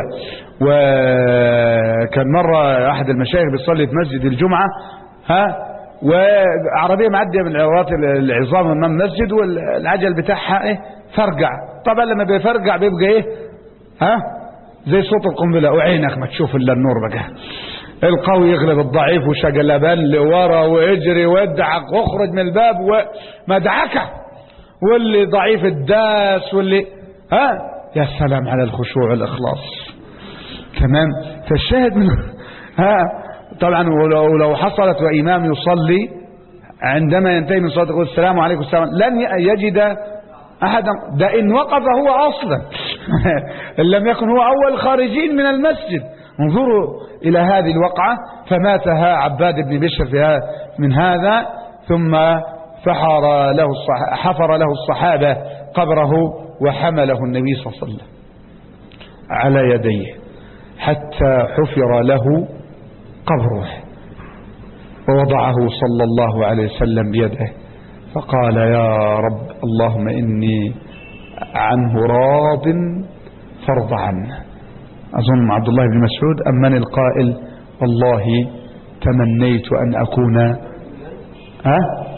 وكان مرة أحد المشايخ بيصلي في مسجد الجمعة، ها وعربية معدية من العربات العظام امام المسجد، والعجل بتاعها ايه فرقع. طبعا لما بيفرقع بيبقى ايه ها زي صوت القنبلة، وعينك ما تشوف الا النور بقى. القوي يغلب الضعيف، وشقلبان لورا واجري وادعك واخرج من الباب ومدعكه، واللي ضعيف الداس، واللي ها يا سلام على الخشوع والإخلاص. تمام. فالشاهد من ها طبعا ولو لو حصلت وإمام يصلي عندما ينتهي من صلاة يقول السلام عليكم السلام، لن يجد أحدا، ده إن وقف هو أصلا إن لم يكن هو أول خارجين من المسجد. انظروا إلى هذه الوقعة، فماتها عباد بن بشر فيها من هذا، ثم فحر له حفر له الصحابة قبره وحمله النبي صلى الله عليه وسلم على يديه حتى حفر له قبره، ووضعه صلى الله عليه وسلم بيده فقال: يا رب اللهم إني عنه راض فارض عنه. أظن عبد الله بن مسعود أمن القائل: والله تمنيت أن أكون ها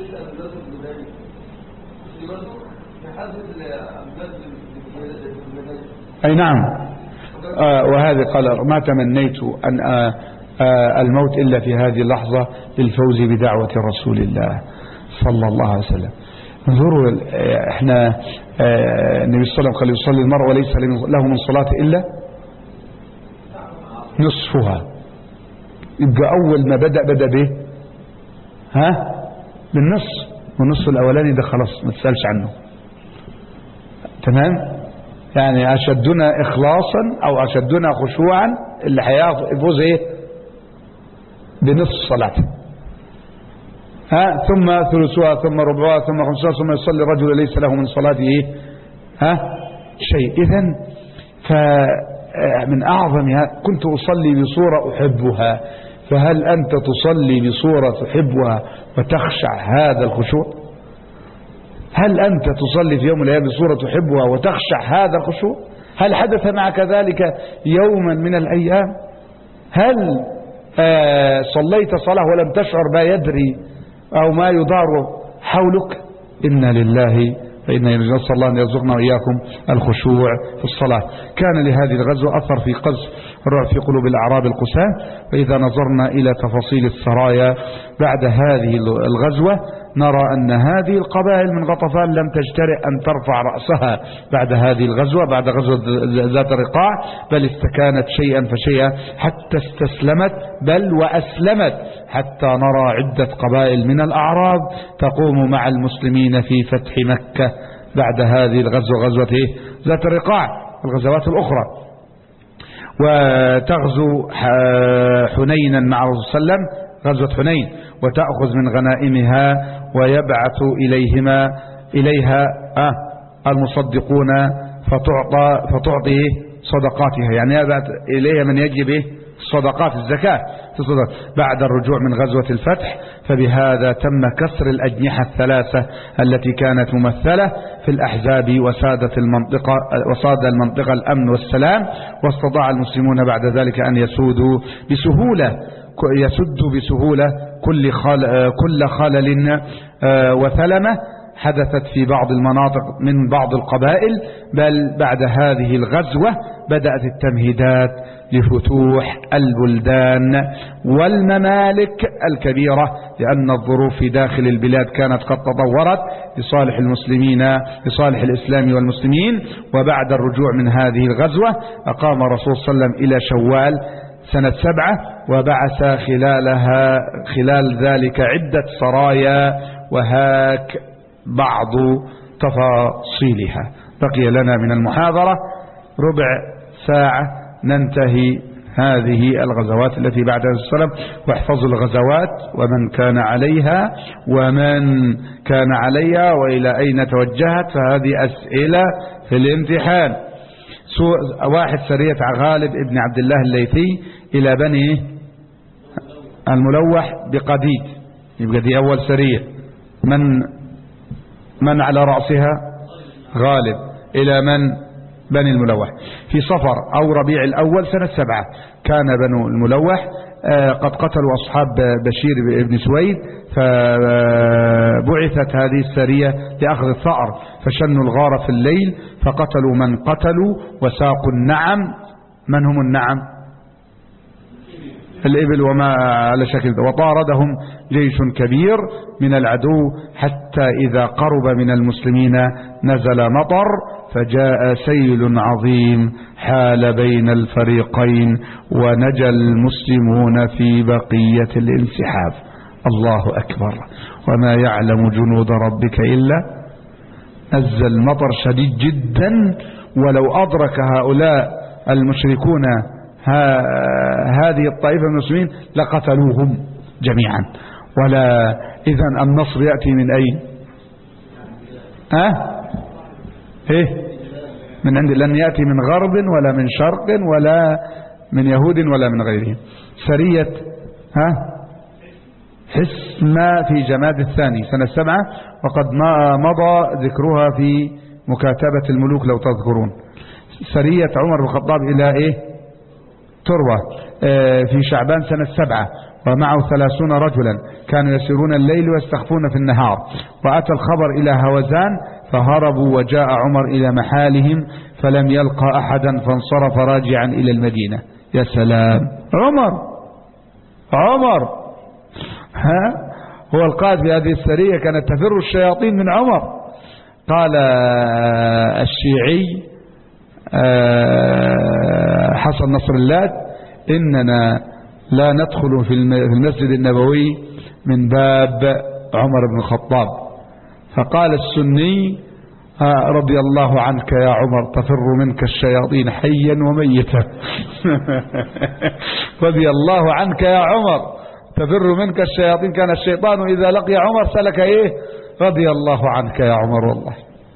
أي نعم. آه وهذا قال: ما تمنيت أن آه آه الموت إلا في هذه اللحظة للفوز بدعوة رسول الله صلى الله عليه وسلم. انظروا احنا آه النبي صلى الله عليه وسلم قال: يصلي المرء وليس له من صلاة إلا نصفها. يبقى أول ما بدأ بدأ به ها بالنصف، والنصف الأولاني ده خلاص ما تسألش عنه. تمام. يعني أشدنا إخلاصا أو أشدنا خشوعا اللي هيفوز إيه بنصف صلاته، ها ثم ثلثها ثم ربعها ثم خمسها ثم يصلي الرجل ليس له من صلاته إيه ها شيء. إذن فمن أعظمها كنت أصلي بصورة أحبها، فهل أنت تصلي بصورة تحبها وتخشع هذا الخشوع؟ هل أنت تصلي في يوم من الأيام بصورة تحبها وتخشع هذا الخشوع؟ هل حدث معك ذلك يوما من الأيام؟ هل آه صليت صلاة ولم تشعر ما يدري أو ما يدار حولك؟ إنا لله فإنا إليه راجعون. نسأل الله أن يرزقنا وإياكم الخشوع في الصلاة. كان لهذه الغزوة أثر في قذف الرعب في قلوب الأعراب القساة. وإذا نظرنا إلى تفاصيل السرايا بعد هذه الغزوة نرى أن هذه القبائل من غطفان لم تجترئ أن ترفع رأسها بعد هذه الغزوة، بعد غزوة ذات الرقاع، بل استكانت شيئا فشيئا حتى استسلمت، بل وأسلمت، حتى نرى عدة قبائل من الأعراب تقوم مع المسلمين في فتح مكة بعد هذه الغزوة، غزوة ذات الرقاع، الغزوات الأخرى. وتغزو حنينا مع الرسول صلى الله عليه وسلم، غزوة حنين، وتأخذ من غنائمها ويبعث إليهما إليها آه المصدقون فتعطى فتعطي صدقاتها، يعني يبعث إليها من يجب صدقات الزكاة بعد الرجوع من غزوة الفتح. فبهذا تم كسر الأجنحة الثلاثة التي كانت ممثلة في الأحزاب، وسادت المنطقة وصاد المنطقة الأمن والسلام، واستطاع المسلمون بعد ذلك أن يسودوا بسهولة يسدوا بسهولة كل خل كل خلل وثلمة حدثت في بعض المناطق من بعض القبائل. بل بعد هذه الغزوة بدأت التمهيدات لفتوح البلدان والممالك الكبيرة، لأن الظروف في داخل البلاد كانت قد تطورت لصالح المسلمين لصالح الإسلام والمسلمين. وبعد الرجوع من هذه الغزوة أقام الرسول صلى الله عليه وسلم إلى شوال سنة سبعة، وبعث خلالها خلال ذلك عدة سرايا، وهاك بعض تفاصيلها. بقي لنا من المحاضرة ربع ساعة ننتهي هذه الغزوات التي بعد السلام. واحفظوا الغزوات ومن كان عليها ومن كان عليها وإلى أين توجهت، فهذه أسئلة في الامتحان. واحد سرية غالب ابن عبد الله الليثي إلى بني الملوح بقديد، يبقى دي أول سرية. من من على رأسها؟ غالب. إلى من؟ بني الملوح. في صفر أو ربيع الأول سنة سبعة كان بنو الملوح قد قتلوا أصحاب بشير بن سويد، فبعثت هذه السرية لأخذ الثأر، فشنوا الغار في الليل فقتلوا من قتلوا وساقوا النعم. من هم النعم؟ الإبل وما على شكل ذا. وطاردهم جيش كبير من العدو حتى إذا قرب من المسلمين نزل مطر، فجاء سيل عظيم حال بين الفريقين، ونجا المسلمون في بقية الانسحاب. الله أكبر. وما يعلم جنود ربك إلا نزل مطر شديد جدا، ولو أدرك هؤلاء المشركون هذه الطائفة من المسلمين لقتلوهم جميعا. ولا إذن النصر يأتي من أين؟ أه؟ إيه؟ من عند، لن يأتي من غرب ولا من شرق ولا من يهود ولا من غيرهم. سرية ها حسمة في جماد الثاني سنة سبعة، وقد مضى ذكرها في مكاتبة الملوك لو تذكرون. سرية عمر بن الخطاب إلى إيه؟ تروى في شعبان سنة سبعة، ومعه ثلاثون رجلا كانوا يسيرون الليل ويستخفون في النهار، وأتى الخبر إلى هوزان فهربوا، وجاء عمر إلى محالهم فلم يلقى أحدا فانصرف راجعا إلى المدينة. يا سلام، عمر عمر ها هو القائد في هذه السرية، كانت تفر الشياطين من عمر. قال الشيعي حسن نصر الله: إننا لا ندخل في المسجد النبوي من باب عمر بن الخطاب. فقال السني: رضي الله عنك يا عمر، تفر منك الشياطين حيا وميتا. رضي الله عنك يا عمر، تفر منك الشياطين. كان الشيطان إذا لقي عمر سلك إيه؟ رضي الله عنك يا عمر. والله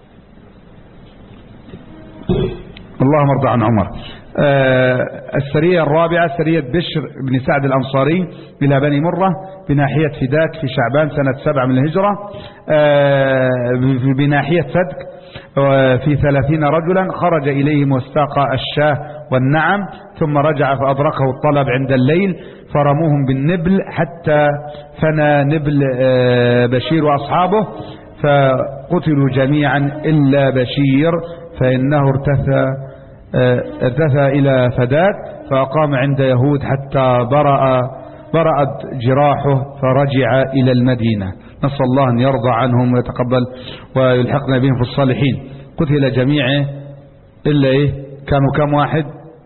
اللهم ارضى عن عمر. آه السرية الرابعة سرية بشر بن سعد الأنصاري إلى بني مرة بناحية فداك في شعبان سنة سبع من الهجرة، آه بناحية صدق، آه في ثلاثين رجلا خرج إليهم واستاقى الشاه والنعم، ثم رجع فأدركه الطلب عند الليل فرموهم بالنبل حتى فنى نبل آه بشير وأصحابه، فقتلوا جميعا إلا بشير، فإنه ارتثى ارتثى إلى فداك فأقام عند يهود حتى برأ برأت جراحه فرجع إلى المدينة. نسأل الله أن يرضى عنهم ويتقبل ويلحقنا بهم في الصالحين. قتل جميعه إلا إيه؟ كانوا كم واحد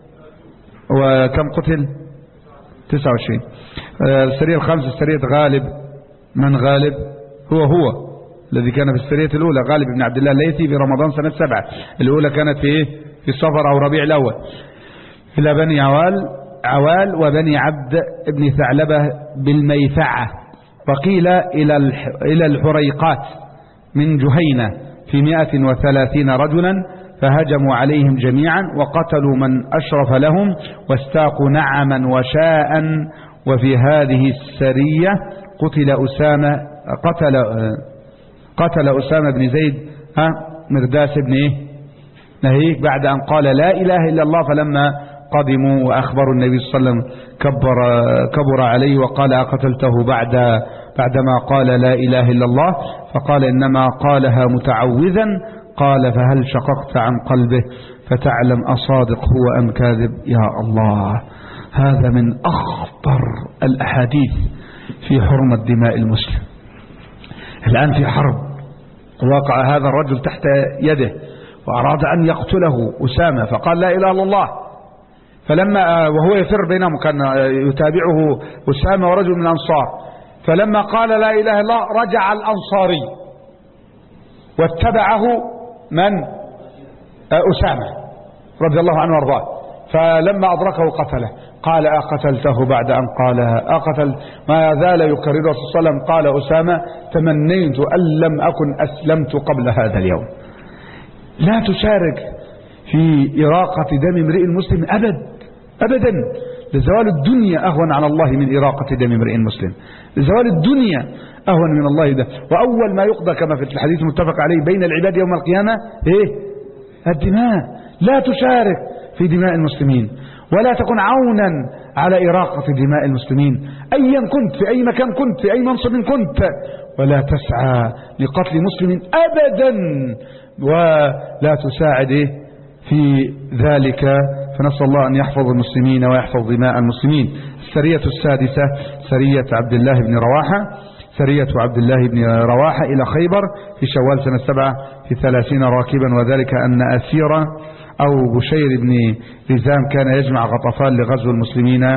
وكم قتل؟ تسعة وعشرين. السرية الخامسة سرية غالب. من غالب؟ هو هو الذي كان في السرية الأولى، غالب بن عبد الله الليثي في رمضان سنة سبعة. الأولى كانت في إيه؟ في الصفر أو ربيع الأول. إلى بني عوال عوال وبني عبد بن ثعلبة بالميفعة. وقيل إلى إلى الحريقات من جهينة في مئة وثلاثين رجلا، فهجموا عليهم جميعا وقتلوا من أشرف لهم واستاقوا نعما وشاء. وفي هذه السرية قتل أسامة قتل قتل أسامة بن زيد ها مرداس بن إيه نهيك بعد أن قال لا إله إلا الله، فلما قدموا وأخبروا النبي صلى الله عليه وسلم كبر كبر عليه وقال أقتلته بعد بعدما قال لا إله إلا الله؟ فقال إنما قالها متعوذا. قال فهل شققت عن قلبه فتعلم أصادق هو أم كاذب؟ يا الله، هذا من أخطر الأحاديث في حرمة دماء المسلم. الآن في حرب، وقع هذا الرجل تحت يده وأراد أن يقتله أسامة، فقال لا إله إلا الله. فلما وهو يفر بينهم كان يتابعه أسامة ورجل من الأنصار، فلما قال لا إله إلا الله رجع الأنصاري واتبعه من؟ أسامة رضي الله عنه وارضاه. فلما أدركه قتله. قال أقتلته بعد أن قالها؟ أقتل ما زال يكرر صلى الله عليه وسلم. قال أسامة تمنيت أن لم أكن أسلمت قبل هذا اليوم. لا تشارك في إراقة دم امرئ مسلم أبد أبدا. لزوال الدنيا أهون على الله من إراقة دم امرئ مسلم. لزوال الدنيا أهون من الله ده. وأول ما يقضى كما في الحديث المتفق عليه بين العباد يوم القيامة إيه؟ الدماء. لا تشارك في دماء المسلمين، ولا تكن عونا على إراقة دماء المسلمين أيا كنت، في أي مكان كنت، في أي منصب كنت، ولا تسعى لقتل مسلم أبدا، ولا تساعد في ذلك. فنسأل الله أن يحفظ المسلمين ويحفظ دماء المسلمين. السرية السادسة سرية عبد الله بن رواحة. سرية عبد الله بن رواحة إلى خيبر في شوال سنة سبعة في ثلاثين راكبا، وذلك أن أسيرا أو بشير بن رزام كان يجمع غطفان لغزو المسلمين،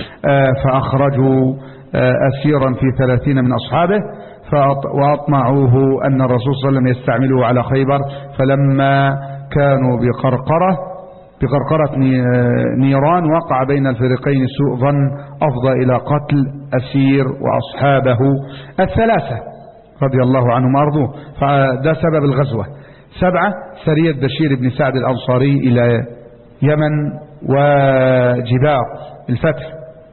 فأخرجوا أسيرا في ثلاثين من أصحابه وأطمعوه أن الرسول صلى الله عليه وسلم يستعمله على خيبر. فلما كانوا بقرقرة بقرقرة نيران وقع بين الفريقين سوء ظن أفضى إلى قتل أسير وأصحابه الثلاثة رضي الله عنهم وأرضوه، فده سبب الغزوة. سبعة سرية بشير بن سعد الأنصاري إلى يمن وجبار بالفتح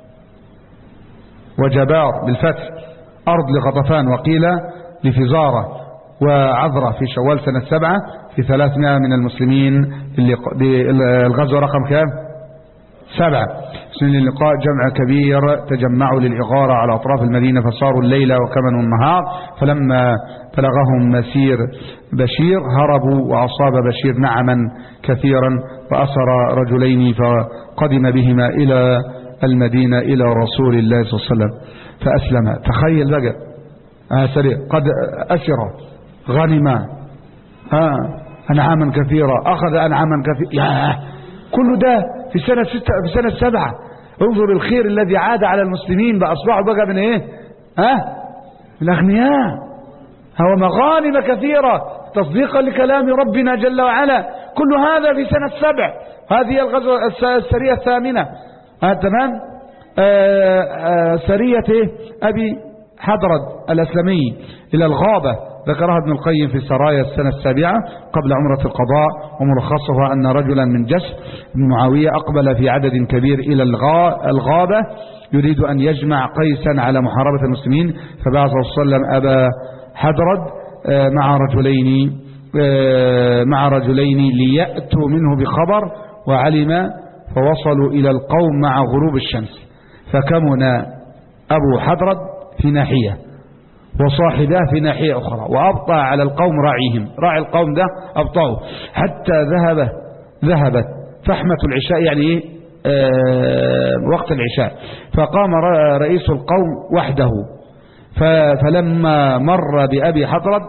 وجبار بالفتح أرض لغطفان، وقيل لفزارة وعذرة في شوال سنة سبعة في ثلاثمائة من المسلمين. الغزوة رقم كام؟ سبعة. سنين اللقاء جمع كبير تجمعوا للإغارة على أطراف المدينة، فصاروا الليلة وكمنوا النهار. فلما بلغهم مسير بشير هربوا، وأصاب بشير نعما كثيرا وأسر رجلين فقدم بهما إلى المدينة إلى رسول الله صلى الله عليه وسلم فأسلم. تخيل بقى آه سريع قد أسر غنما آه أنعاما كثيرة، أخذ أنعاما كثيرة. ياه، كل ده في سنة ستة في سنة سبعة. انظر الخير الذي عاد على المسلمين، بأصبحوا بقى من ايه ها آه؟ الأغنياء. هو مغانم كثيرة تصديقا لكلام ربنا جل وعلا. كل هذا في سنة سبع. هذه الغزوة السرية الثامنة آه تمام. آه آه سرية أبي حضرد الأسلمي إلى الغابة ذكرها ابن القيم في سرايا السنة السابعة قبل عمرة القضاء، وملخصها أن رجلا من جسر بن معاوية أقبل في عدد كبير إلى الغابة يريد أن يجمع قيسا على محاربة المسلمين، فبعث صلى الله عليه وسلم أبا حضرد مع رجلين مع رجلين ليأتوا منه بخبر، وعلم فوصلوا إلى القوم مع غروب الشمس، فكمن أبو حضرد في ناحية وصاحباه في ناحية أخرى، وأبطى على القوم راعيهم، راعي القوم ده أبطاه حتى ذهب ذهبت فحمة العشاء، يعني إيه آه وقت العشاء، فقام رئيس القوم وحده فلما مر بأبي حضرد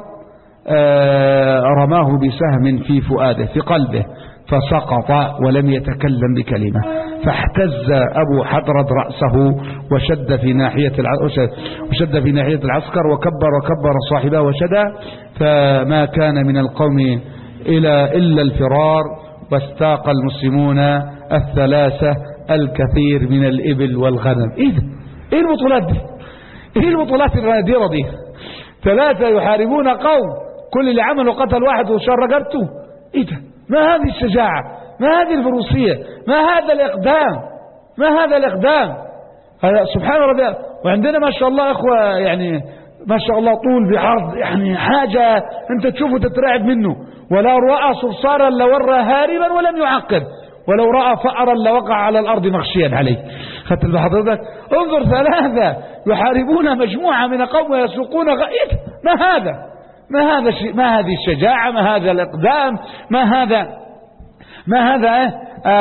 رماه بسهم في فؤاده في قلبه فسقط ولم يتكلم بكلمة، فاحتز أبو حضرد رأسه وشد في ناحية وشد في ناحية العسكر وكبر وكبر صاحبه وشدى، فما كان من القوم إلا إلا الفرار، واستاق المسلمون الثلاثة الكثير من الإبل والغنم. إيه ده؟ إيه البطولات دي؟ إيه البطولات النادرة دي؟ ثلاثة يحاربون قوم كل اللي عملوا قتل واحد وشر رقبته. إيه ده؟ ما هذه الشجاعة؟ ما هذه الفروسية؟ ما هذا الإقدام؟ ما هذا الإقدام؟ هذا سبحان ربي. وعندنا ما شاء الله إخوة يعني ما شاء الله طول بعرض، يعني حاجة أنت تشوفه تترعب منه. ولو رأى صرصارا لورى هاربا ولم يعقب، ولو رأى فأرا لوقع على الأرض مغشيا عليه. خدت بحضرتك؟ انظر ثلاثة يحاربون مجموعة من قوم ويسوقون غائب. ما هذا؟ ما هذا ما هذه الشجاعة؟ ما هذا الإقدام؟ ما هذا ما هذا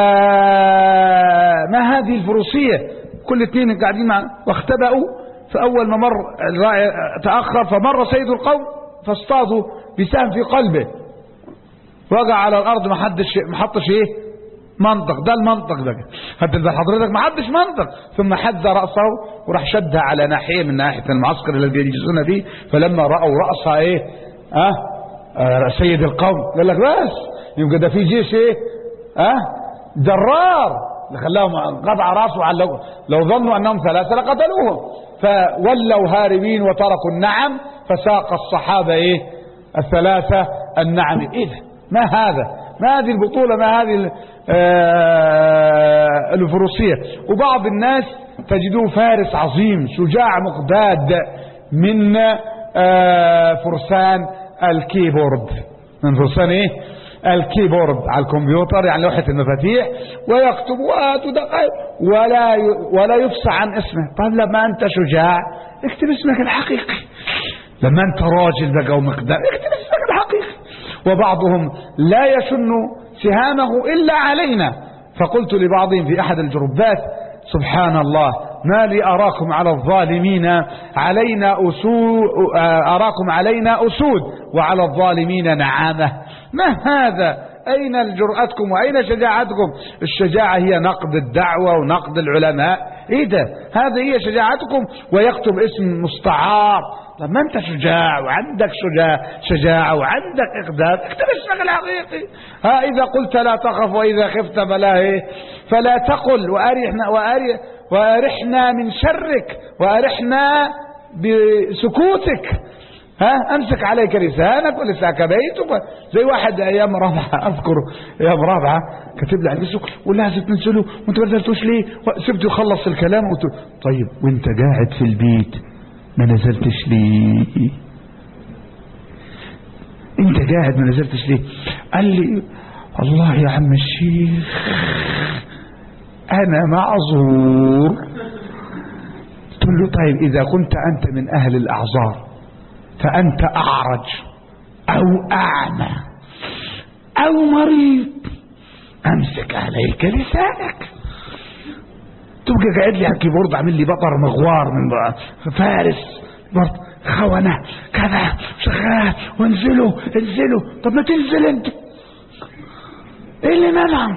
آه ما هذه الفروسية؟ كل اثنين قاعدين معه واختبأوا. فأول ما مر تأخر فمر سيد القوم فاصطادوا بسهم في قلبه، وقع على الأرض. ما حدش ما حطش ايه منطق. ده المنطق ده هات حضرتك، ما حدش منطق. ثم حد رأسه وراح شدها على ناحية من ناحية المعسكر الذي يجلسون فيه. فلما رأوا رأسها ايه اه, آه سيد القوم قال لك بس يبقى ده في جيش ايه اه جرار اللي خلاهم قطع راسه على لو ظنوا انهم ثلاثة لقتلوهم. فولوا هاربين وتركوا النعم، فساق الصحابة ايه الثلاثة النعم. ايه ده؟ ما هذا؟ ما هذه البطولة؟ ما هذه آه الفروسية؟ وبعض الناس تجدوه فارس عظيم شجاع مقداد من آه فرسان الكيبورد، من فرسان ايه الكيبورد على الكمبيوتر، يعني لوحة المفاتيح، ويكتب وتدقق ولا ولا يفصح عن اسمه. طيب لما انت شجاع اكتب اسمك الحقيقي، لما انت راجل بقى ومقدار اكتب اسمك الحقيقي. وبعضهم لا يشن سهامه إلا علينا. فقلت لبعضهم في أحد الجروبات سبحان الله ما لي أراكم على الظالمين علينا أسود أراكم علينا أسود وعلى الظالمين نعامة. ما هذا؟ أين جرأتكم وأين شجاعتكم؟ الشجاعة هي نقد الدعوة ونقد العلماء. إيه ده؟ هذه هي شجاعتكم؟ ويكتب اسم مستعار. لما أنت شجاع وعندك شجاع شجاعة وعندك إقدام اكتب اسمك الحقيقي. ها إذا قلت لا تخف وإذا خفت فلا إيه فلا تقل وأرحنا وأرح وأرحنا من شرك وأرحنا بسكوتك. ها امسك عليك لسانك ولساك بيتك. زي واحد ايام رابعه اذكر ايام رابعه كتب لي على الفيسبوك ولازم تنزلوا وانت ما نزلتوش ليه؟ سبته يخلص الكلام وقلت طيب وانت قاعد في البيت ما نزلتش ليه؟ انت قاعد ما نزلتش ليه؟ قال لي والله يا عم الشيخ انا معذور. قلت له طيب اذا كنت انت من اهل الاعذار فأنت أعرج أو أعمى أو مريض أمسك عليك لسانك. تبقى قاعد لي على الكيبورد عامل لي بطر مغوار من فارس برضه خونة كذا شغال وانزلوا انزلوا. طب ما تنزل انت. ايه اللي منعك؟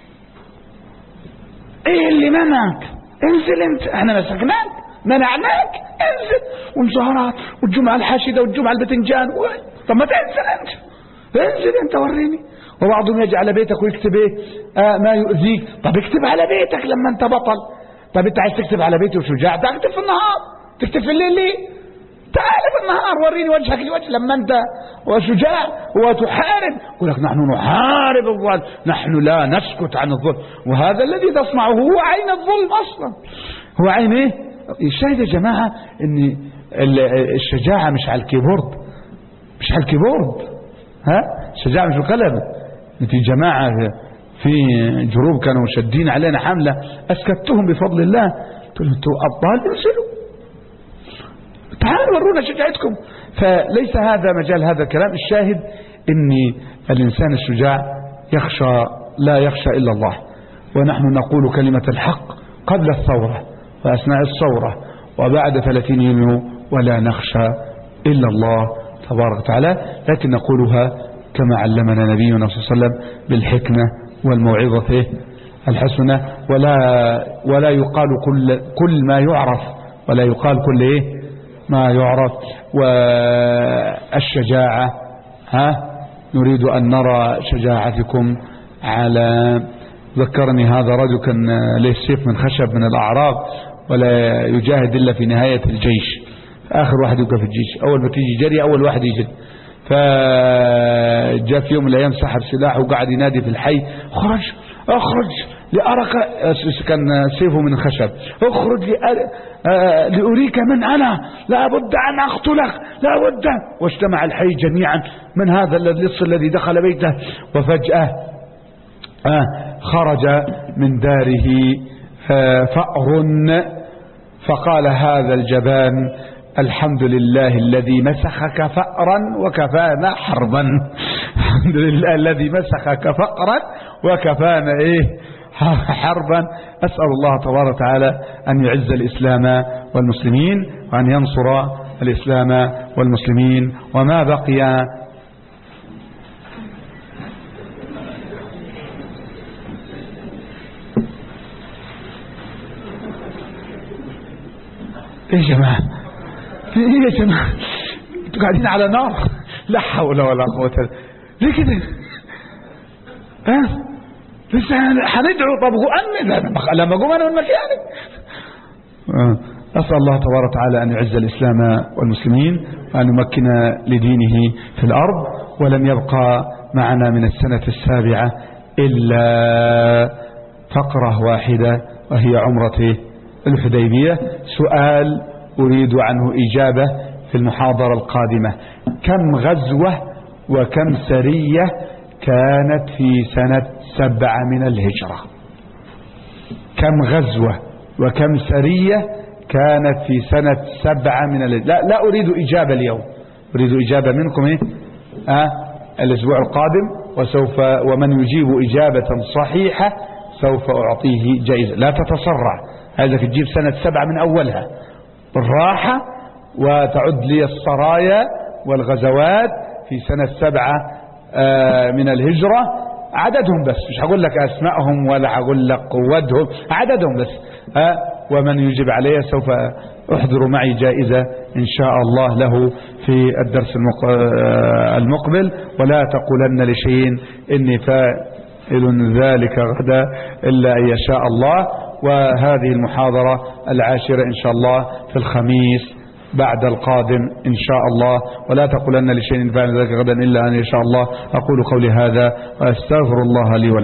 ايه اللي منعك؟ انزل انت. احنا مسكناك منعناك انزل. والمظاهرات والجمعة الحاشدة والجمعة البتنجان و... طب ما تنزل انت. انزل انت وريني. وبعضهم يجي على بيتك ويكتب ايه آه ما يؤذيك. طب اكتب على بيتك لما انت بطل. طب انت عايز تكتب على بيتي وشجاع تكتب في النهار تكتب في الليل ليه؟ تعال في النهار وريني وجهك لوجه لما انت وشجاع وتحارب. يقول لك نحن نحارب الظلم نحن لا نسكت عن الظلم. وهذا الذي تصنعه هو عين الظلم اصلا. هو عين ايه؟ الشاهد يا جماعة ان الشجاعة مش على الكيبورد مش على الكيبورد ها الشجاعة مش القلم. في جماعة في جروب كانوا شادين علينا حملة اسكتهم بفضل الله. قلت لهم انتوا ابطال ارسلوا تعالوا ورونا شجاعتكم. فليس هذا مجال هذا الكلام. الشاهد ان الانسان الشجاع يخشى لا يخشى الا الله. ونحن نقول كلمة الحق قبل الثورة وأثناء الثورة وبعد ثلاثين يونيو ولا نخشى إلا الله تبارك وتعالى، لكن نقولها كما علمنا نبينا صلى الله عليه وسلم بالحكمة والموعظة الحسنة، ولا ولا يقال كل كل ما يعرف، ولا يقال كل إيه ما يعرف. والشجاعة ها نريد أن نرى شجاعتكم. على ذكرني هذا رجل كان له سيف من خشب من الأعراب ولا يجاهد إلا في نهاية الجيش، آخر واحد يبقى في الجيش، أول ما تيجي جري أول واحد يجري. فجاء في يوم من الأيام سحب سلاحه وقعد ينادي في الحي: اخرج اخرج لأرك، كان سيفه من خشب، اخرج لأريك من أنا، لا بد أن أقتلك لا بد. واجتمع الحي جميعا من هذا اللص الذي دخل بيته. وفجأة خرج من داره فأر فقال هذا الجبان: الحمد لله الذي مسخك فأرا وكفانا حربا. الحمد لله الذي مسخك فأرا وكفانا إيه حربا. أسأل الله تبارك وتعالى أن يعز الإسلام والمسلمين وأن ينصر الإسلام والمسلمين. وما بقي ايه يا جماعة، ايه يا جماعة، انتوا قاعدين على نار، لا حول ولا قوة الا ليه كده؟ ها لسه هندعو؟ طب أمن لما قوم انا من مكاني. أسأل الله تبارك وتعالى أن يعز الإسلام والمسلمين وأن يمكن لدينه في الأرض. ولم يبقى معنا من السنة السابعة إلا فقرة واحدة وهي عمرة الحديبية. سؤال أريد عنه إجابة في المحاضرة القادمة: كم غزوة وكم سرية كانت في سنة سبعة من الهجرة؟ كم غزوة وكم سرية كانت في سنة سبعة من الهجرة؟ لا, لا أريد إجابة اليوم، أريد إجابة منكم إيه؟ أه؟ الأسبوع القادم. وسوف ومن يجيب إجابة صحيحة سوف أعطيه جائزة. لا تتسرع، عايزك تجيب سنة سبعة من أولها بالراحة وتعد لي السرايا والغزوات في سنة سبعة من الهجرة، عددهم بس، مش هقول لك أسمائهم ولا هقول لك قوتهم، عددهم بس. ها ومن يجيب عليه سوف أحضر معي جائزة إن شاء الله له في الدرس المقبل. ولا تقولن لشيء إني فاعل ذلك غدا إلا أن يشاء الله. وهذه المحاضرة العاشرة إن شاء الله في الخميس بعد القادم إن شاء الله. ولا تقولن لشيء فعل ذلك غدا إلا أن يشاء الله. أقول قولي هذا وأستغفر الله لي ولكم.